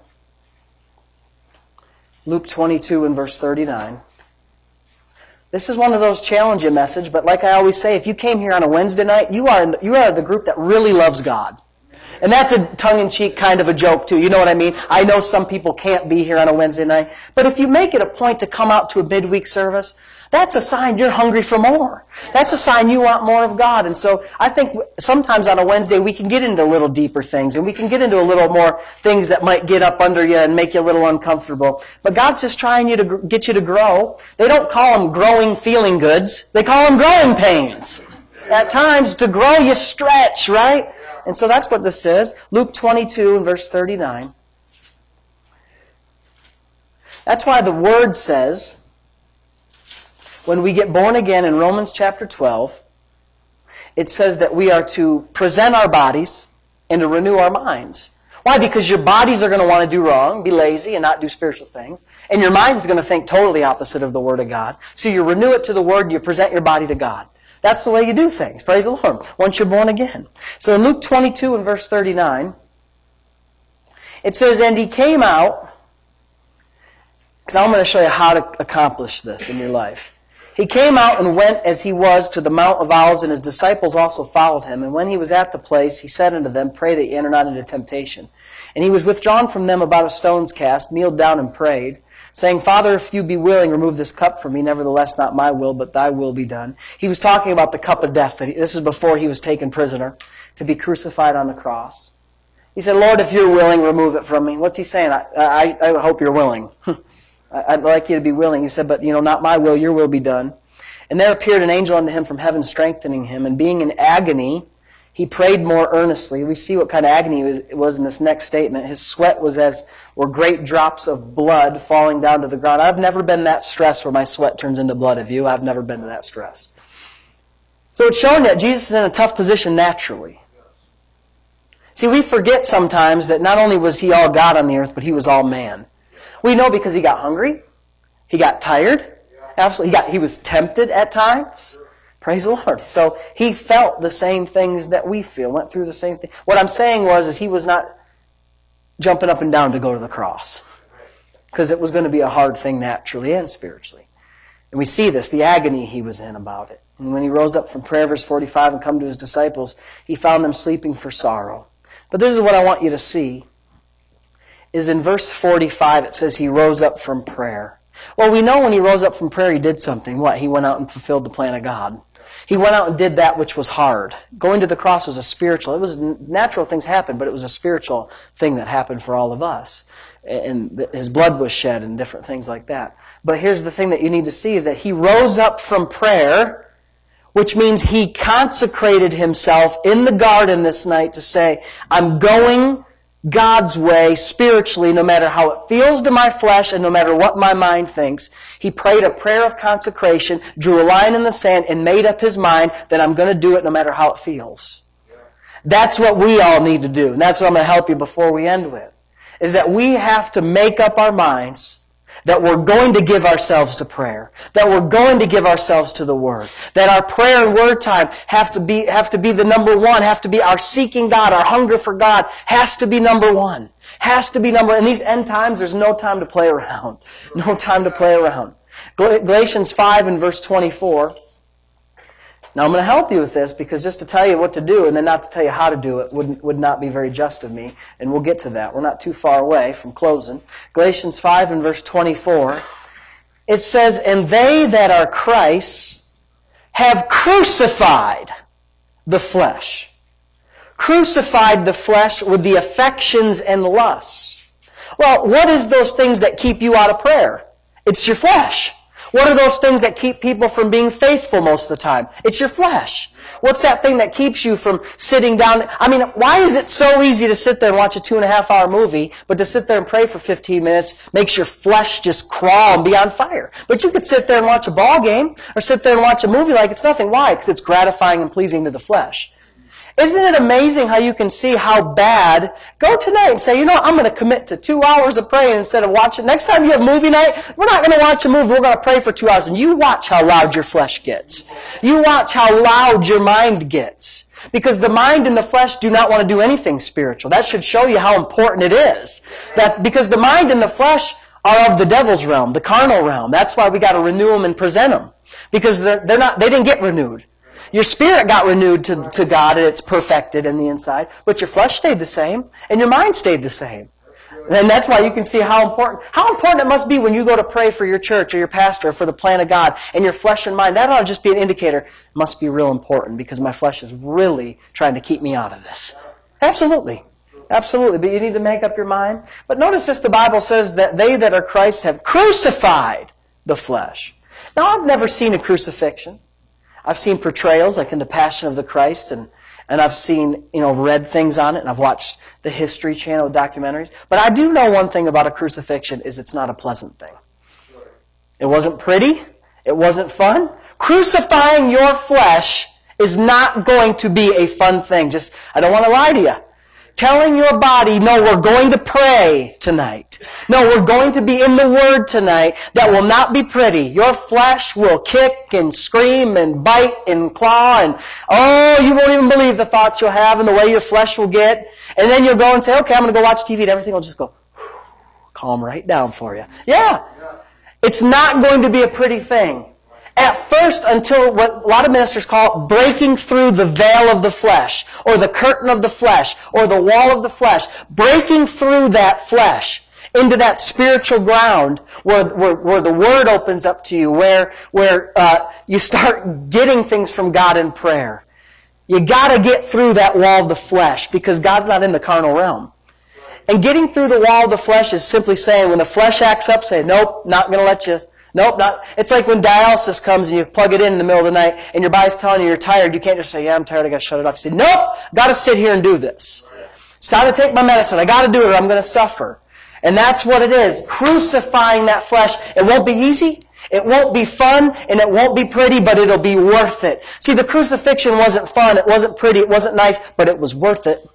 Luke 22 and verse 39. This is one of those challenging messages, but like I always say, if you came here on a Wednesday night, you are the group that really loves God. And that's a tongue-in-cheek kind of a joke, too. You know what I mean? I know some people can't be here on a Wednesday night. But if you make it a point to come out to a midweek service, that's a sign you're hungry for more. That's a sign you want more of God. And so I think sometimes on a Wednesday we can get into a little deeper things, and we can get into a little more things that might get up under you and make you a little uncomfortable. But God's just trying to get you to grow. They don't call them growing feeling goods. They call them growing pains. At times, to grow, you stretch, right? And so that's what this says. Luke 22 and verse 39. That's why the Word says, when we get born again in Romans chapter 12, it says that we are to present our bodies and to renew our minds. Why? Because your bodies are going to want to do wrong, be lazy, and not do spiritual things. And your mind's going to think totally opposite of the Word of God. So you renew it to the Word, you present your body to God. That's the way you do things. Praise the Lord. Once you're born again. So in Luke 22 and verse 39, it says, and he came out, because I'm going to show you how to accomplish this in your life. He came out and went as he was to the Mount of Olives, and his disciples also followed him. And when he was at the place, he said unto them, pray that ye enter not into temptation. And he was withdrawn from them about a stone's cast, kneeled down and prayed, saying, Father, if you be willing, remove this cup from me. Nevertheless, not my will, but thy will be done. He was talking about the cup of death. This is before he was taken prisoner to be crucified on the cross. He said, Lord, if you're willing, remove it from me. What's he saying? I hope you're willing. I'd like you to be willing. He said, but not my will, your will be done. And there appeared an angel unto him from heaven, strengthening him. And being in agony, he prayed more earnestly. We see what kind of agony it was in this next statement. His sweat was as were great drops of blood falling down to the ground. I've never been that stressed where my sweat turns into blood. Have you? I've never been that stressed. So it's showing that Jesus is in a tough position naturally. See, we forget sometimes that not only was he all God on the earth, but he was all man. We know because he got hungry, he got tired, absolutely, he was tempted at times. Praise the Lord. So he felt the same things that we feel, went through the same thing. What I'm saying is he was not jumping up and down to go to the cross, because it was going to be a hard thing naturally and spiritually. And we see this, the agony he was in about it. And when he rose up from prayer, verse 45, and come to his disciples, he found them sleeping for sorrow. But this is what I want you to see. Is in verse 45, it says he rose up from prayer. Well, we know when he rose up from prayer, he did something. What? He went out and fulfilled the plan of God. He went out and did that which was hard. Going to the cross was a spiritual. It was natural things happened, but it was a spiritual thing that happened for all of us. And his blood was shed and different things like that. But here's the thing that you need to see is that he rose up from prayer, which means he consecrated himself in the garden this night to say, I'm going God's way spiritually, no matter how it feels to my flesh and no matter what my mind thinks. He prayed a prayer of consecration, drew a line in the sand, and made up his mind that I'm going to do it no matter how it feels. That's what we all need to do. And that's what I'm going to help you before we end with. Is that we have to make up our minds that we're going to give ourselves to prayer, that we're going to give ourselves to the Word, that our prayer and word time have to be the number one, have to be our seeking God, our hunger for God has to be number one, has to be number. In these end times, there's no time to play around, no time to play around. Galatians 5 and verse 24. Now I'm going to help you with this because just to tell you what to do and then not to tell you how to do it would not be very just of me. And we'll get to that. We're not too far away from closing. Galatians 5 and verse 24. It says, and they that are Christ's have crucified the flesh. Crucified the flesh with the affections and lusts. Well, what is those things that keep you out of prayer? It's your flesh. What are those things that keep people from being faithful most of the time? It's your flesh. What's that thing that keeps you from sitting down? I mean, why is it so easy to sit there and watch a 2.5-hour movie, but to sit there and pray for 15 minutes makes your flesh just crawl and be on fire? But you could sit there and watch a ball game or sit there and watch a movie like it's nothing. Why? Because it's gratifying and pleasing to the flesh. Isn't it amazing how you can see how bad? Go tonight and say, I'm going to commit to 2 hours of praying instead of watching. Next time you have movie night, we're not going to watch a movie. We're going to pray for 2 hours. And you watch how loud your flesh gets. You watch how loud your mind gets. Because the mind and the flesh do not want to do anything spiritual. That should show you how important it is. Because the mind and the flesh are of the devil's realm, the carnal realm. That's why we got to renew them and present them. Because they didn't get renewed. Your spirit got renewed to God and it's perfected in the inside, but your flesh stayed the same and your mind stayed the same. And that's why you can see how important it must be when you go to pray for your church or your pastor or for the plan of God and your flesh and mind. That ought to just be an indicator. It must be real important because my flesh is really trying to keep me out of this. Absolutely. Absolutely. But you need to make up your mind. But notice this, the Bible says that they that are Christ have crucified the flesh. Now, I've never seen a crucifixion. I've seen portrayals like in The Passion of the Christ and I've seen, read things on it, and I've watched the History Channel documentaries. But I do know one thing about a crucifixion is it's not a pleasant thing. It wasn't pretty. It wasn't fun. Crucifying your flesh is not going to be a fun thing. I don't want to lie to you. Telling your body, no, we're going to pray tonight. No, we're going to be in the Word tonight. That will not be pretty. Your flesh will kick and scream and bite and claw and, you won't even believe the thoughts you'll have and the way your flesh will get. And then you'll go and say, okay, I'm going to go watch TV and everything will just go, calm right down for you. Yeah. It's not going to be a pretty thing. At first, until what a lot of ministers call breaking through the veil of the flesh, or the curtain of the flesh, or the wall of the flesh, breaking through that flesh into that spiritual ground where the Word opens up to you, where you start getting things from God in prayer. You got to get through that wall of the flesh because God's not in the carnal realm. And getting through the wall of the flesh is simply saying, when the flesh acts up, say, nope, not going to let you. Nope, not. It's like when dialysis comes and you plug it in the middle of the night and your body's telling you you're tired. You can't just say, yeah, I'm tired, I got to shut it off. You say, nope, got to sit here and do this. It's time to take my medicine. I got to do it or I'm going to suffer. And that's what it is. Crucifying that flesh. It won't be easy. It won't be fun and it won't be pretty, but it'll be worth it. See, the crucifixion wasn't fun. It wasn't pretty. It wasn't nice, but it was worth it.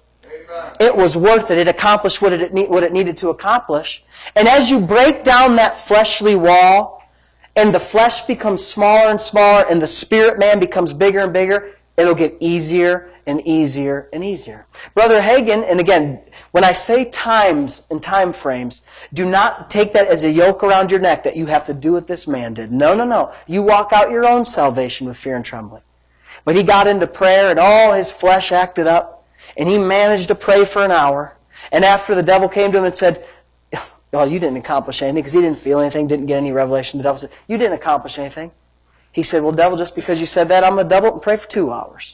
It was worth it. It accomplished what it needed to accomplish. And as you break down that fleshly wall, and the flesh becomes smaller and smaller, and the spirit man becomes bigger and bigger, it'll get easier and easier and easier. Brother Hagin, and again, when I say times and time frames, do not take that as a yoke around your neck that you have to do what this man did. No, no, no. You walk out your own salvation with fear and trembling. But he got into prayer, and all his flesh acted up, and he managed to pray for an hour. And after the devil came to him and said, well, you didn't accomplish anything because he didn't feel anything, didn't get any revelation. The devil said, you didn't accomplish anything. He said, well, devil, just because you said that, I'm going to double it and pray for 2 hours.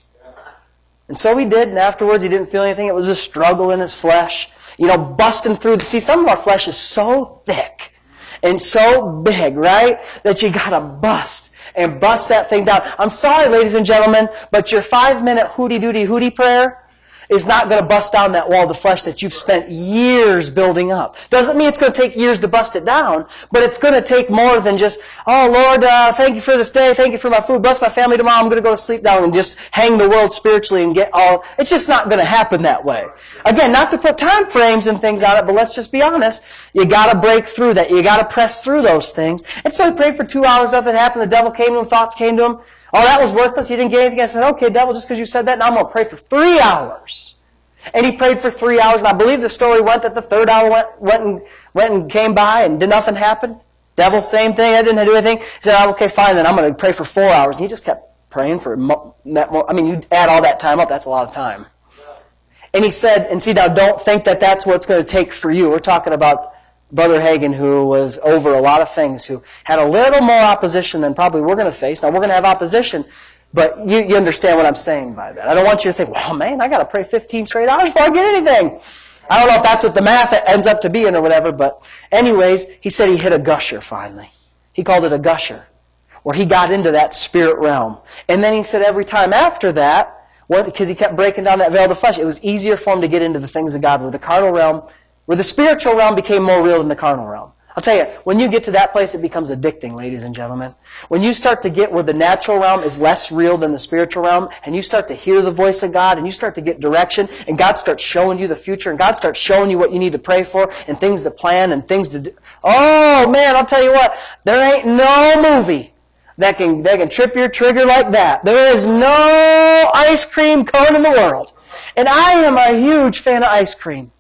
And so he did, and afterwards he didn't feel anything. It was a struggle in his flesh, busting through. See, some of our flesh is so thick and so big, right, that you got to bust that thing down. I'm sorry, ladies and gentlemen, but your 5-minute hooty-dooty-hooty prayer is not going to bust down that wall of the flesh that you've spent years building up. Doesn't mean it's going to take years to bust it down, but it's going to take more than just, oh, Lord, thank you for this day, thank you for my food, bless my family tomorrow, I'm going to go to sleep now and just hang the world spiritually and get all... It's just not going to happen that way. Again, not to put time frames and things on it, but let's just be honest. You got to break through that. You got to press through those things. And so he prayed for 2 hours, nothing happened. The devil came to him, thoughts came to him. Oh, that was worthless. You didn't get anything. I said, okay, devil, just because you said that, now I'm going to pray for 3 hours. And he prayed for 3 hours, and I believe the story went that the 3rd hour went and came by, and nothing happened. Devil, same thing. I didn't do anything. He said, oh, okay, fine, then I'm going to pray for 4 hours. And he just kept praying for more. I mean, you add all that time up, that's a lot of time. And he said, and see, now don't think that that's what it's going to take for you. We're talking about Brother Hagin, who was over a lot of things, who had a little more opposition than probably we're going to face. Now, we're going to have opposition, but you understand what I'm saying by that. I don't want you to think, well, man, I got to pray 15 straight hours before I get anything. I don't know if that's what the math ends up to being or whatever, but anyways, he said he hit a gusher finally. He called it a gusher, where he got into that spirit realm. And then he said every time after that, because he kept breaking down that veil of the flesh, it was easier for him to get into the things of God, where the carnal realm, where the spiritual realm became more real than the carnal realm. I'll tell you, when you get to that place, it becomes addicting, ladies and gentlemen. When you start to get where the natural realm is less real than the spiritual realm, and you start to hear the voice of God, and you start to get direction, and God starts showing you the future, and God starts showing you what you need to pray for, and things to plan, and things to do. Oh, man, I'll tell you what, there ain't no movie that can trip your trigger like that. There is no ice cream cone in the world. And I am a huge fan of ice cream.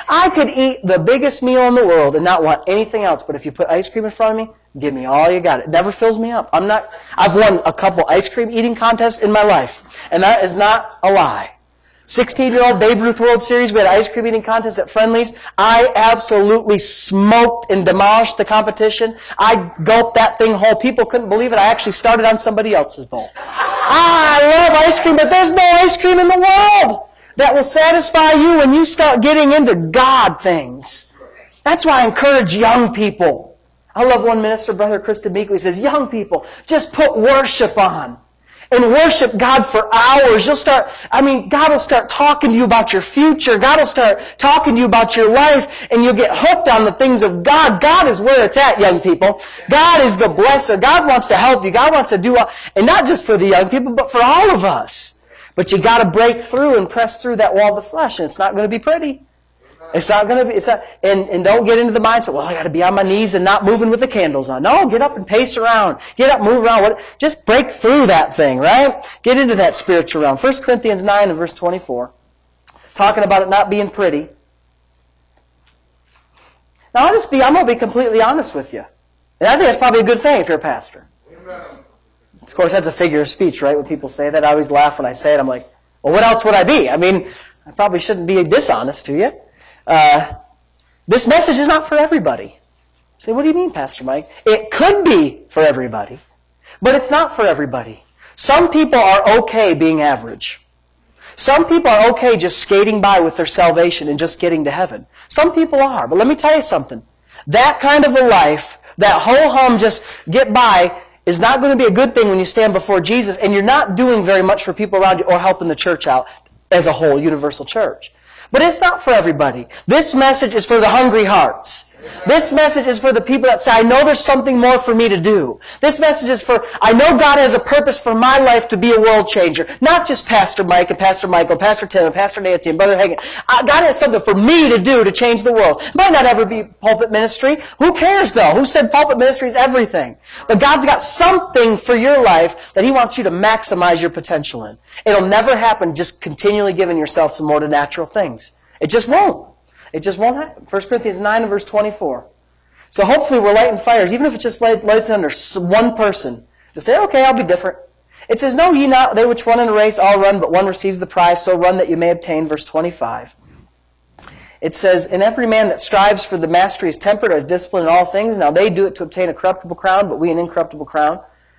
I could eat the biggest meal in the world and not want anything else, but if you put ice cream in front of me, give me all you got. It never fills me up. I've won a couple ice cream eating contests in my life, and that is not a lie. 16-year-old Babe Ruth World Series, we had an ice cream eating contest at Friendly's. I absolutely smoked and demolished the competition. I gulped that thing whole. People couldn't believe it. I actually started on somebody else's bowl. I love ice cream, but there's no ice cream in the world that will satisfy you when you start getting into God things. That's why I encourage young people. I love one minister, Brother Krista Meekley, he says, young people, just put worship on. And worship God for hours. God will start talking to you about your future. God will start talking to you about your life, and you'll get hooked on the things of God. God is where it's at, young people. God is the blesser. God wants to help you. God wants to do, and not just for the young people, but for all of us. But you got to break through and press through that wall of the flesh, and it's not going to be pretty. It's not going to be, and don't get into the mindset, well, I got to be on my knees and not moving with the candles on. No, get up and pace around. Get up, move around. Just break through that thing, right? Get into that spiritual realm. 1 Corinthians 9 and verse 24. Talking about it not being pretty. Now, I'm going to be completely honest with you. And I think that's probably a good thing if you're a pastor. Amen. Of course, that's a figure of speech, right? When people say that, I always laugh when I say it. I'm like, well, what else would I be? I mean, I probably shouldn't be dishonest to you. This message is not for everybody. You say, what do you mean, Pastor Mike? It could be for everybody, but it's not for everybody. Some people are okay being average. Some people are okay just skating by with their salvation and just getting to heaven. Some people are, but let me tell you something. That kind of a life, that ho-hum just get by, is not going to be a good thing when you stand before Jesus, and you're not doing very much for people around you or helping the church out as a whole, universal church. But it's not for everybody. This message is for the hungry hearts. This message is for the people that say, I know there's something more for me to do. This message is for, I know God has a purpose for my life to be a world changer. Not just Pastor Mike and Pastor Michael, Pastor Tim and Pastor Nancy and Brother Hagen. God has something for me to do to change the world. It might not ever be pulpit ministry. Who cares though? Who said pulpit ministry is everything? But God's got something for your life that He wants you to maximize your potential in. It'll never happen just continually giving yourself some more to natural things. It just won't. It just won't happen. 1 Corinthians 9 and verse 24. So hopefully we're lighting fires, even if it just lights under one person, to say, okay, I'll be different. It says, know ye not, they which run in a race all run, but one receives the prize, so run that you may obtain. Verse 25. It says, and every man that strives for the mastery is tempered, or is disciplined in all things. Now they do it to obtain a corruptible crown, but we an incorruptible crown.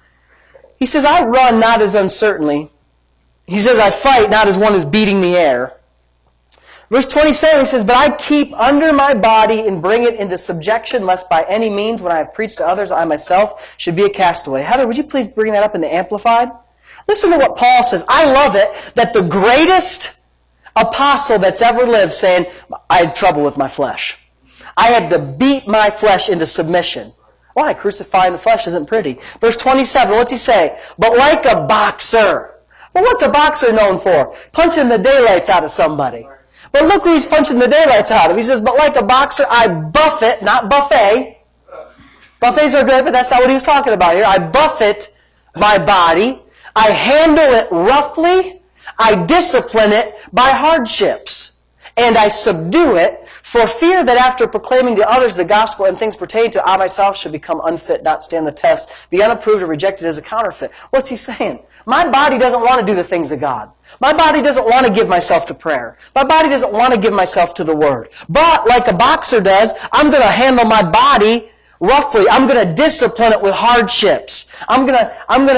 He says, I run not as uncertainly. He says, I fight not as one who's beating the air. Verse 27, he says, but I keep under my body and bring it into subjection, lest by any means, when I have preached to others, I myself should be a castaway. Heather, would you please bring that up in the Amplified? Listen to what Paul says. I love it that the greatest apostle that's ever lived saying, I had trouble with my flesh. I had to beat my flesh into submission. Why? Crucifying the flesh isn't pretty. Verse 27, what's he say? But like a boxer. Well, what's a boxer known for? Punching the daylights out of somebody. But look who he's punching the daylights out of. He says, but like a boxer, I buffet, not buffet. Buffets are good, but that's not what he was talking about here. I buffet my body. I handle it roughly. I discipline it by hardships. And I subdue it for fear that after proclaiming to others the gospel and things pertaining to it, I myself should become unfit, not stand the test, be unapproved or rejected as a counterfeit. What's he saying? My body doesn't want to do the things of God. My body doesn't want to give myself to prayer. My body doesn't want to give myself to the Word. But like a boxer does, I'm going to handle my body roughly. I'm going to discipline it with hardships. I'm going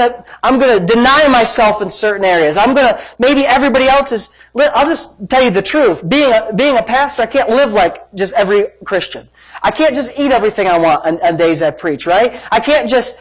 to deny myself in certain areas. Maybe everybody else is, I'll just tell you the truth. Being a pastor, I can't live like just every Christian. I can't just eat everything I want on days I preach, right? I can't just,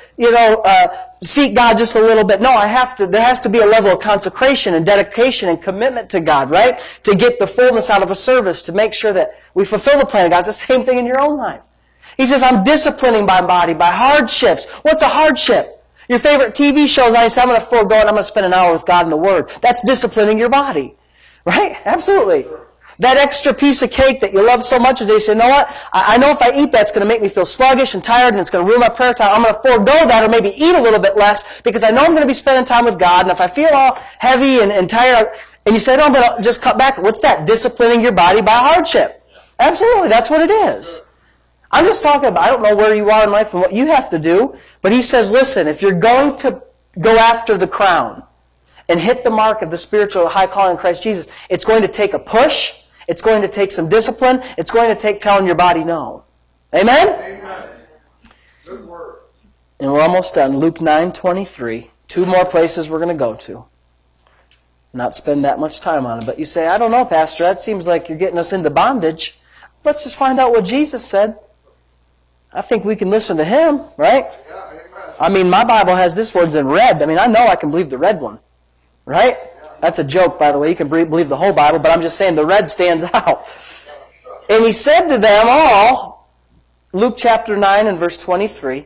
seek God just a little bit. No, there has to be a level of consecration and dedication and commitment to God, right? To get the fullness out of a service, to make sure that we fulfill the plan of God. It's the same thing in your own life. He says, I'm disciplining my body by hardships. What's a hardship? Your favorite TV shows, I say, I'm going to forego it, I'm going to spend an hour with God in the Word. That's disciplining your body, right? Absolutely. That extra piece of cake that you love so much is that you say, you know what? I know if I eat that, it's going to make me feel sluggish and tired, and it's going to ruin my prayer time. I'm going to forego that or maybe eat a little bit less because I know I'm going to be spending time with God. And if I feel all heavy and tired, and you say, no, I'm going to just cut back. What's that? Disciplining your body by hardship. Absolutely, that's what it is. I'm just talking about, I don't know where you are in life and what you have to do, but he says, listen, if you're going to go after the crown and hit the mark of the spiritual high calling in Christ Jesus, it's going to take a push, it's going to take some discipline, it's going to take telling your body no. Amen? Amen. Good word. And we're almost done. Luke 9:23. 2 more places we're going to go to. Not spend that much time on it. But you say, I don't know, Pastor, that seems like you're getting us into bondage. Let's just find out what Jesus said. I think we can listen to Him, right? Yeah, amen. I mean, my Bible has this words in red. I mean, I know I can believe the red one, right? That's a joke, by the way. You can believe the whole Bible, but I'm just saying the red stands out. And He said to them all, Luke chapter 9 and verse 23,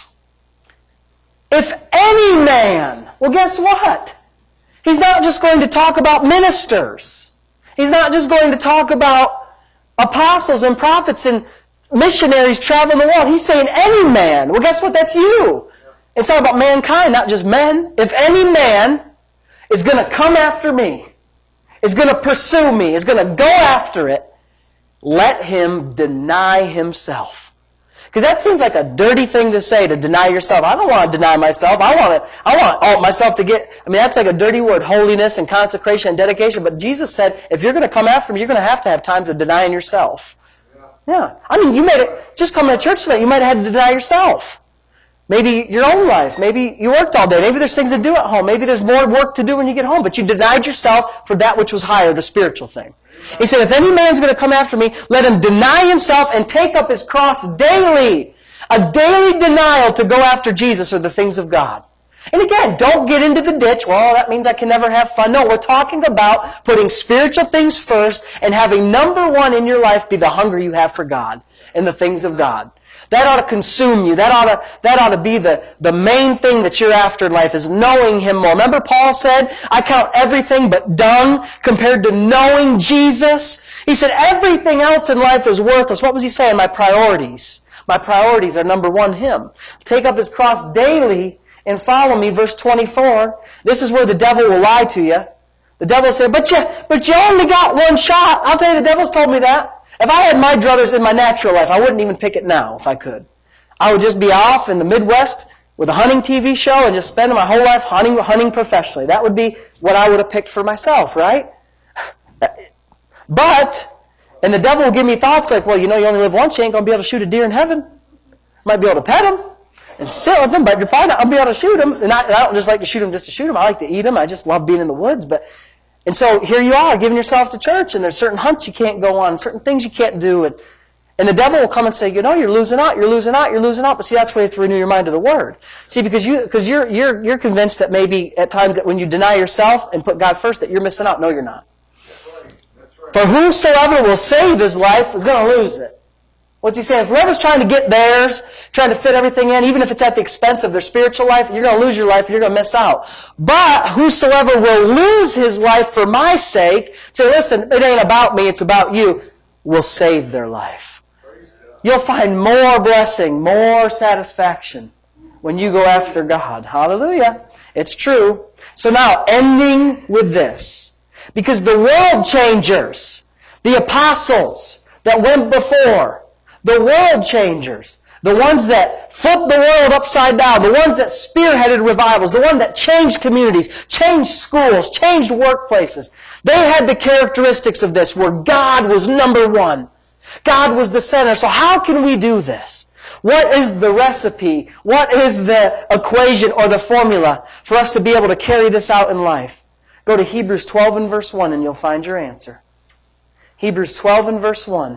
if any man, well, guess what? He's not just going to talk about ministers. He's not just going to talk about apostles and prophets and missionaries traveling the world. He's saying any man. Well, guess what? That's you. It's all about mankind, not just men. If any man is going to come after me, is going to pursue me, is going to go after it, let him deny himself. Because that seems like a dirty thing to say, to deny yourself. I don't want to deny myself. I want myself to get, that's like a dirty word, holiness and consecration and dedication. But Jesus said, if you're going to come after me, you're going to have time to denying yourself. Yeah. Just coming to church tonight, you might have had to deny yourself. Maybe your own life. Maybe you worked all day. Maybe there's things to do at home. Maybe there's more work to do when you get home. But you denied yourself for that which was higher, the spiritual thing. He said, if any man's going to come after me, let him deny himself and take up his cross daily. A daily denial to go after Jesus or the things of God. And again, don't get into the ditch. Well, that means I can never have fun. No, we're talking about putting spiritual things first and having number one in your life be the hunger you have for God and the things of God. That ought to consume you. That ought to be the main thing that you're after in life, is knowing Him more. Remember Paul said, I count everything but dung compared to knowing Jesus. He said, everything else in life is worthless. What was he saying? My priorities. My priorities are number one, Him. Take up His cross daily and follow me. Verse 24. This is where the devil will lie to you. The devil will say, but you only got one shot. I'll tell you, the devil's told me that. If I had my druthers in my natural life, I wouldn't even pick it now if I could. I would just be off in the Midwest with a hunting TV show and just spend my whole life hunting professionally. That would be what I would have picked for myself, right? And the devil will give me thoughts like, well, you only live once, you ain't going to be able to shoot a deer in heaven. Might be able to pet him and sit with him, but you're probably not going to be able to shoot him. And I don't just like to shoot him just to shoot him. I like to eat him. I just love being in the woods. And so here you are, giving yourself to church, and there's certain hunts you can't go on, certain things you can't do. And the devil will come and say, you're losing out, you're losing out, you're losing out. But see, that's where you have to renew your mind to the Word. See, because you're convinced that maybe at times that when you deny yourself and put God first, that you're missing out. No, you're not. That's right. For whosoever will save his life is going to lose it. What's he saying? If whoever's trying to get theirs, trying to fit everything in, even if it's at the expense of their spiritual life, you're going to lose your life and you're going to miss out. But whosoever will lose his life for my sake, say, listen, it ain't about me, it's about you, will save their life. You'll find more blessing, more satisfaction when you go after God. Hallelujah. It's true. So now, ending with this. Because the world changers, the apostles that went before, the world changers, the ones that flipped the world upside down, the ones that spearheaded revivals, the ones that changed communities, changed schools, changed workplaces. They had the characteristics of this, where God was number one. God was the center. So how can we do this? What is the recipe? What is the equation or the formula for us to be able to carry this out in life? Go to Hebrews 12 and verse 1 and you'll find your answer. Hebrews 12 and verse 1.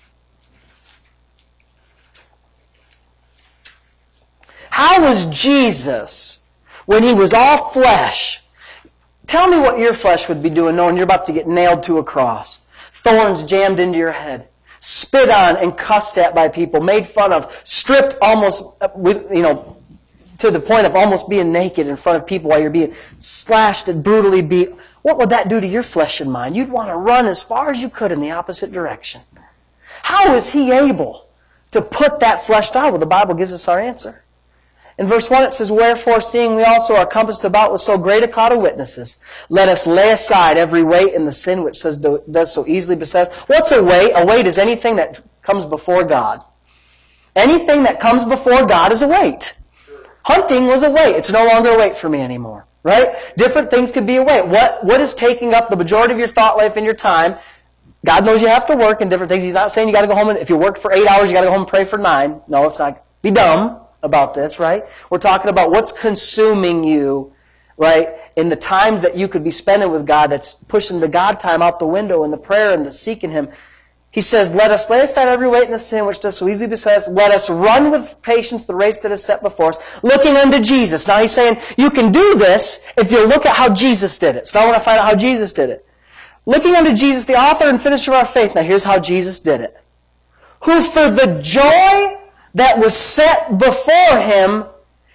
How was Jesus, when He was all flesh? Tell me what your flesh would be doing knowing you're about to get nailed to a cross. Thorns jammed into your head. Spit on and cussed at by people. Made fun of. Stripped almost, to the point of almost being naked in front of people while you're being slashed and brutally beat. What would that do to your flesh and mind? You'd want to run as far as you could in the opposite direction. How is He able to put that flesh down? Well, the Bible gives us our answer. In verse 1 it says, "Wherefore, seeing we also are compassed about with so great a cloud of witnesses, let us lay aside every weight and the sin which does so easily beset us." What's a weight? A weight is anything that comes before God. Anything that comes before God is a weight. Hunting was a weight. It's no longer a weight for me anymore. Right? Different things could be a weight. What is taking up the majority of your thought life and your time? God knows you have to work in different things. He's not saying you got to go home and if you worked for 8 hours, you got to go home and pray for 9. No, it's not. Be dumb about this, right? We're talking about what's consuming you, right, in the times that you could be spending with God that's pushing the God time out the window and the prayer and the seeking Him. He says, "Let us lay aside every weight and the sin which does so easily beset us. Let us run with patience the race that is set before us, looking unto Jesus." Now he's saying, you can do this if you look at how Jesus did it. So I want to find out how Jesus did it. Looking unto Jesus, the author and finisher of our faith. Now here's how Jesus did it. "Who for the joy that was set before Him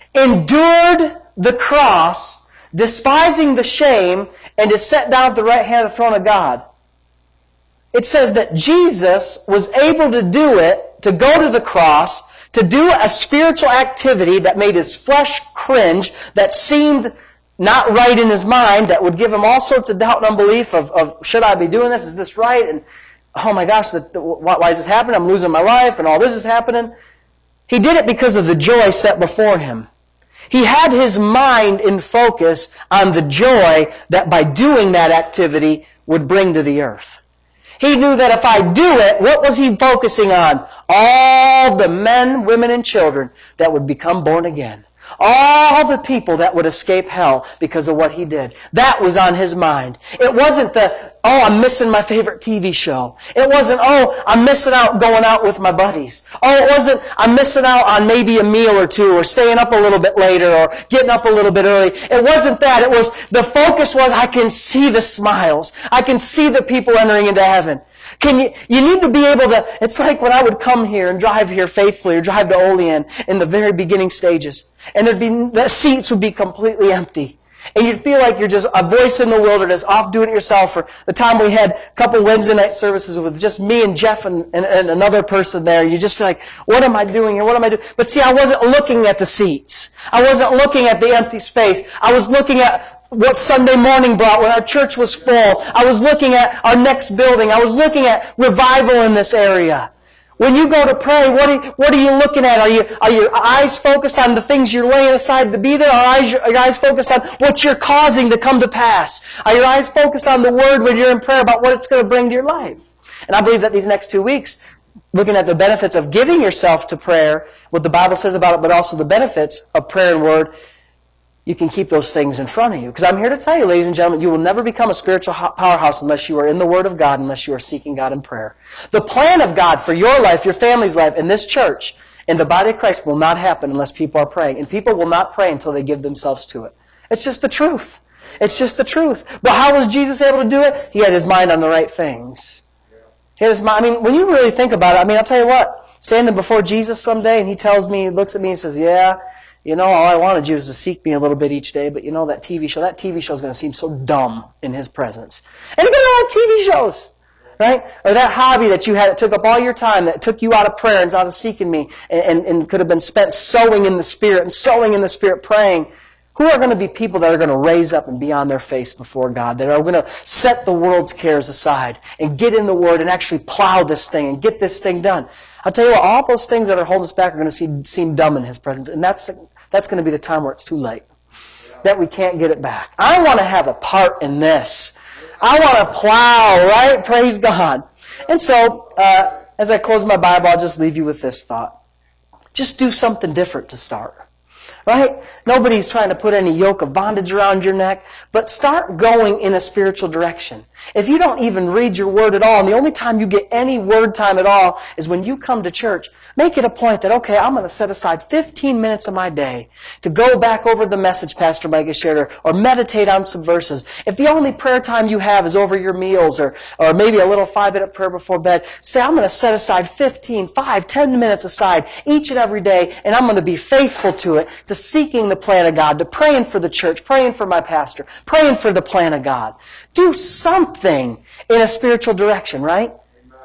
endured the cross, despising the shame, and is set down at the right hand of the throne of God." It says that Jesus was able to do it, to go to the cross, to do a spiritual activity that made His flesh cringe, that seemed not right in His mind, that would give Him all sorts of doubt and unbelief of should I be doing this? Is this right? And oh my gosh, why is this happening? I'm losing my life and all this is happening. He did it because of the joy set before Him. He had His mind in focus on the joy that by doing that activity would bring to the earth. He knew that if I do it, what was He focusing on? All the men, women, and children that would become born again. All the people that would escape hell because of what He did. That was on His mind. It wasn't I'm missing my favorite TV show. It wasn't, I'm missing out going out with my buddies. It wasn't, I'm missing out on maybe a meal or two or staying up a little bit later or getting up a little bit early. It wasn't that. It was, the focus was, I can see the smiles. I can see the people entering into heaven. You need to be able to, it's like when I would come here and drive here faithfully or drive to Olean in the very beginning stages. And the seats would be completely empty. And you'd feel like you're just a voice in the wilderness, off doing it yourself. Or the time we had a couple Wednesday night services with just me and Jeff and another person there, you just feel like, what am I doing here? What am I doing? But see, I wasn't looking at the seats. I wasn't looking at the empty space. I was looking at what Sunday morning brought when our church was full. I was looking at our next building. I was looking at revival in this area. When you go to pray, what are you looking at? Are your eyes focused on the things you're laying aside to be there? Are your eyes focused on what you're causing to come to pass? Are your eyes focused on the Word when you're in prayer about what it's going to bring to your life? And I believe that these next 2 weeks, looking at the benefits of giving yourself to prayer, what the Bible says about it, but also the benefits of prayer and Word, you can keep those things in front of you. Because I'm here to tell you, ladies and gentlemen, you will never become a spiritual powerhouse unless you are in the Word of God, unless you are seeking God in prayer. The plan of God for your life, your family's life, in this church, in the body of Christ will not happen unless people are praying. And people will not pray until they give themselves to it. It's just the truth. It's just the truth. But how was Jesus able to do it? He had His mind on the right things. He had His mind, when you really think about it, I'll tell you what, standing before Jesus someday and He tells me, He looks at me and says, yeah, all I wanted you was to seek me a little bit each day, but that TV show is going to seem so dumb in His presence. And you're going to like TV shows, right? Or that hobby that you had that took up all your time, that took you out of prayer and out of seeking me, and could have been spent sowing in the Spirit, praying. Who are going to be people that are going to raise up and be on their face before God, that are going to set the world's cares aside and get in the Word and actually plow this thing and get this thing done? I'll tell you what, all those things that are holding us back are going to seem dumb in His presence, and that's going to be the time where it's too late, that we can't get it back. I want to have a part in this. I want to plow, right? Praise God. And so, as I close my Bible, I'll just leave you with this thought. Just do something different to start. Right? Nobody's trying to put any yoke of bondage around your neck, but start going in a spiritual direction. If you don't even read your Word at all, and the only time you get any Word time at all is when you come to church, make it a point that, okay, I'm going to set aside 15 minutes of my day to go back over the message Pastor Mike has shared or meditate on some verses. If the only prayer time you have is over your meals or maybe a little 5-minute prayer before bed, say, I'm going to set aside 10 minutes aside each and every day, and I'm going to be faithful to it, to seeking the plan of God, to praying for the church, praying for my pastor, praying for the plan of God. Do something in a spiritual direction, right?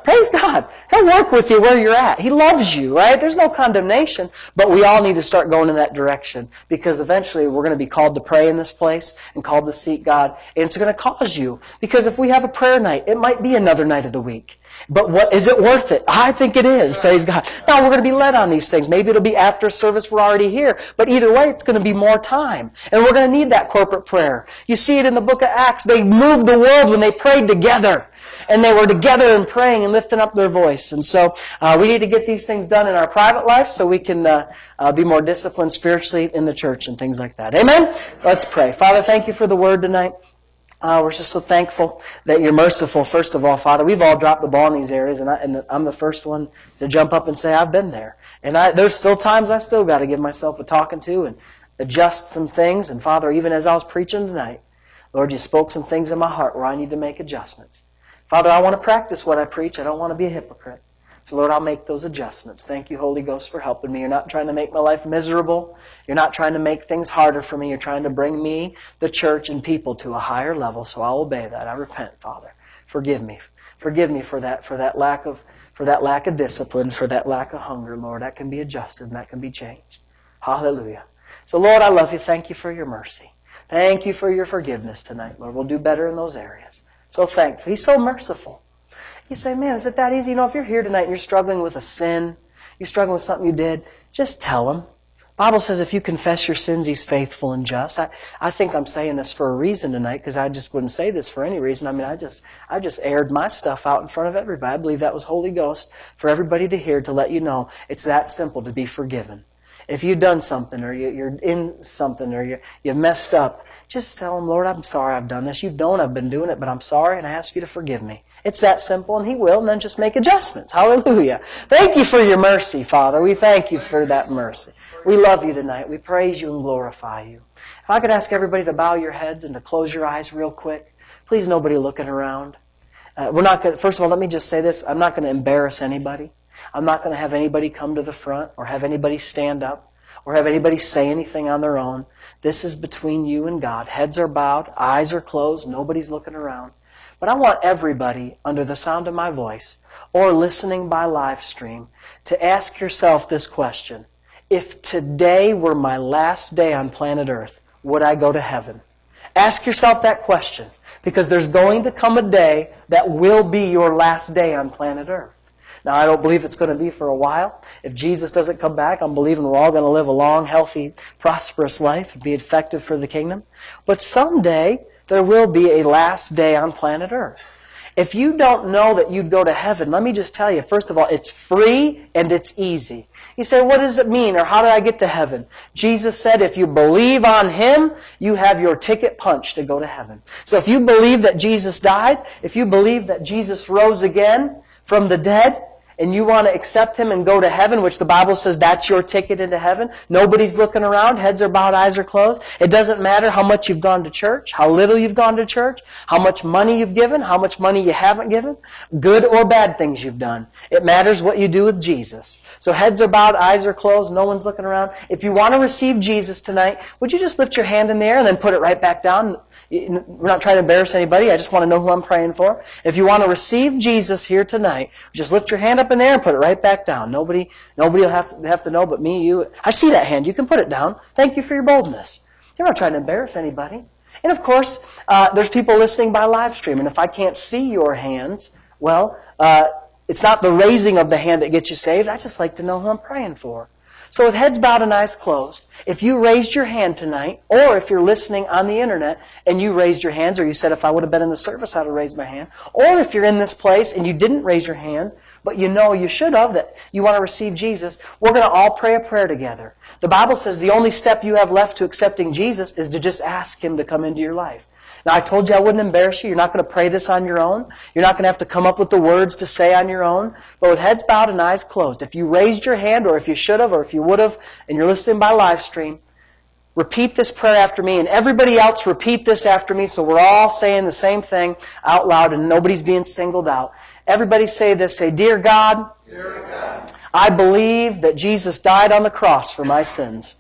Praise God. He'll work with you where you're at. He loves you, right? There's no condemnation. But we all need to start going in that direction because eventually we're going to be called to pray in this place and called to seek God. And it's going to cause you. Because if we have a prayer night, it might be another night of the week. But what is it worth it? I think it is. Praise God. Now we're going to be led on these things. Maybe it'll be after service. We're already here. But either way, it's going to be more time. And we're going to need that corporate prayer. You see it in the book of Acts. They moved the world when they prayed together. And they were together and praying and lifting up their voice. And so we need to get these things done in our private life so we can be more disciplined spiritually in the church and things like that. Amen? Let's pray. Father, thank you for the word tonight. We're just so thankful that you're merciful. First of all, Father, we've all dropped the ball in these areas, and I'm the first one to jump up and say, I've been there. And there's still times I still got to give myself a talking to and adjust some things. And Father, even as I was preaching tonight, Lord, you spoke some things in my heart where I need to make adjustments. Father, I want to practice what I preach. I don't want to be a hypocrite. So, Lord, I'll make those adjustments. Thank you, Holy Ghost, for helping me. You're not trying to make my life miserable. You're not trying to make things harder for me. You're trying to bring me, the church, and people to a higher level. So I'll obey that. I repent, Father. Forgive me. Forgive me for that lack of discipline, for that lack of hunger, Lord. That can be adjusted and that can be changed. Hallelujah. So, Lord, I love you. Thank you for your mercy. Thank you for your forgiveness tonight, Lord. We'll do better in those areas. So thankful. He's so merciful. You say, man, is it that easy? You know, if you're here tonight and you're struggling with a sin, you're struggling with something you did, just tell Him. The Bible says if you confess your sins, He's faithful and just. I think I'm saying this for a reason tonight because I just wouldn't say this for any reason. I mean, I just aired my stuff out in front of everybody. I believe that was Holy Ghost for everybody to hear, to let you know it's that simple to be forgiven. If you've done something or you're in something or you've messed up, just tell Him, Lord, I'm sorry I've done this. You don't, I've been doing it, but I'm sorry and I ask you to forgive me. It's that simple, and He will, and then just make adjustments. Hallelujah. Thank you for your mercy, Father. We thank you for that mercy. We love you tonight. We praise you and glorify you. If I could ask everybody to bow your heads and to close your eyes real quick. Please, nobody looking around. First of all, let me just say this. I'm not going to embarrass anybody. I'm not going to have anybody come to the front or have anybody stand up or have anybody say anything on their own. This is between you and God. Heads are bowed, eyes are closed, nobody's looking around. But I want everybody under the sound of my voice or listening by live stream to ask yourself this question. If today were my last day on planet Earth, would I go to heaven? Ask yourself that question because there's going to come a day that will be your last day on planet Earth. Now, I don't believe it's going to be for a while. If Jesus doesn't come back, I'm believing we're all going to live a long, healthy, prosperous life and be effective for the kingdom. But someday, there will be a last day on planet Earth. If you don't know that you'd go to heaven, let me just tell you, first of all, it's free and it's easy. You say, what does it mean, or how do I get to heaven? Jesus said, if you believe on Him, you have your ticket punched to go to heaven. So if you believe that Jesus died, if you believe that Jesus rose again from the dead, and you want to accept Him and go to heaven, which the Bible says that's your ticket into heaven. Nobody's looking around. Heads are bowed, eyes are closed. It doesn't matter how much you've gone to church, how little you've gone to church, how much money you've given, how much money you haven't given, good or bad things you've done. It matters what you do with Jesus. So heads are bowed, eyes are closed, no one's looking around. If you want to receive Jesus tonight, would you just lift your hand in the air and then put it right back down? We're not trying to embarrass anybody. I just want to know who I'm praying for. If you want to receive Jesus here tonight, just lift your hand up in there and put it right back down. Nobody will have to know but me, you. I see that hand. You can put it down. Thank you for your boldness. You're not trying to embarrass anybody. And of course, there's people listening by live stream. And if I can't see your hands, well, it's not the raising of the hand that gets you saved. I just like to know who I'm praying for. So with heads bowed and eyes closed, if you raised your hand tonight, or if you're listening on the internet and you raised your hands, or you said, if I would have been in the service, I'd have raised my hand, or if you're in this place and you didn't raise your hand, but you know you should have, that you want to receive Jesus, we're going to all pray a prayer together. The Bible says the only step you have left to accepting Jesus is to just ask Him to come into your life. Now, I told you I wouldn't embarrass you. You're not going to pray this on your own. You're not going to have to come up with the words to say on your own. But with heads bowed and eyes closed, if you raised your hand, or if you should have, or if you would have, and you're listening by live stream, repeat this prayer after me, and everybody else repeat this after me, so we're all saying the same thing out loud, and nobody's being singled out. Everybody say this. Say, Dear God, Dear God, I believe that Jesus died on the cross for my sins.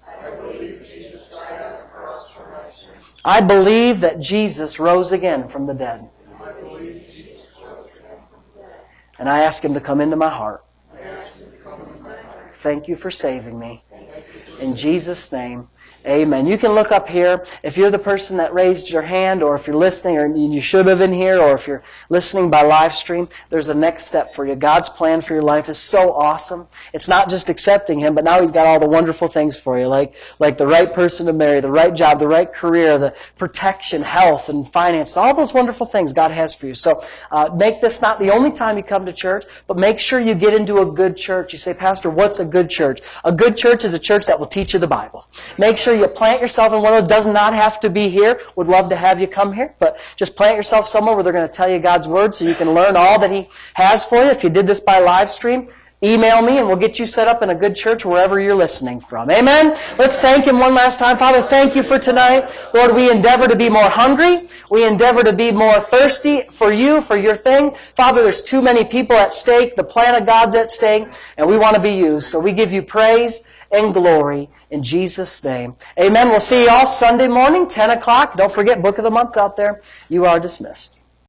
I believe that Jesus rose again from the dead. and I ask Him to come into my heart. Thank you for saving me. In Jesus' name, amen. You can look up here. If you're the person that raised your hand, or if you're listening, or you should have been here, or if you're listening by live stream, there's the next step for you. God's plan for your life is so awesome. It's not just accepting Him, but now He's got all the wonderful things for you, like the right person to marry, the right job, the right career, the protection, health, and finance, all those wonderful things God has for you. So make this not the only time you come to church, but make sure you get into a good church. You say, Pastor, what's a good church? A good church is a church that will teach you the Bible. Make sure you plant yourself in one of those. Does not have to be here. Would love to have you come here, but just plant yourself somewhere where they're going to tell you God's Word so you can learn all that He has for you. If you did this by live stream, email me and we'll get you set up in a good church wherever you're listening from. Amen? Let's thank Him one last time. Father, thank You for tonight. Lord, we endeavor to be more hungry. We endeavor to be more thirsty for You, for Your thing. Father, there's too many people at stake. The plan of God's at stake, and we want to be used. So we give You praise and glory in Jesus' name. Amen. We'll see you all Sunday morning, 10 o'clock. Don't forget, Book of the Month's out there. You are dismissed.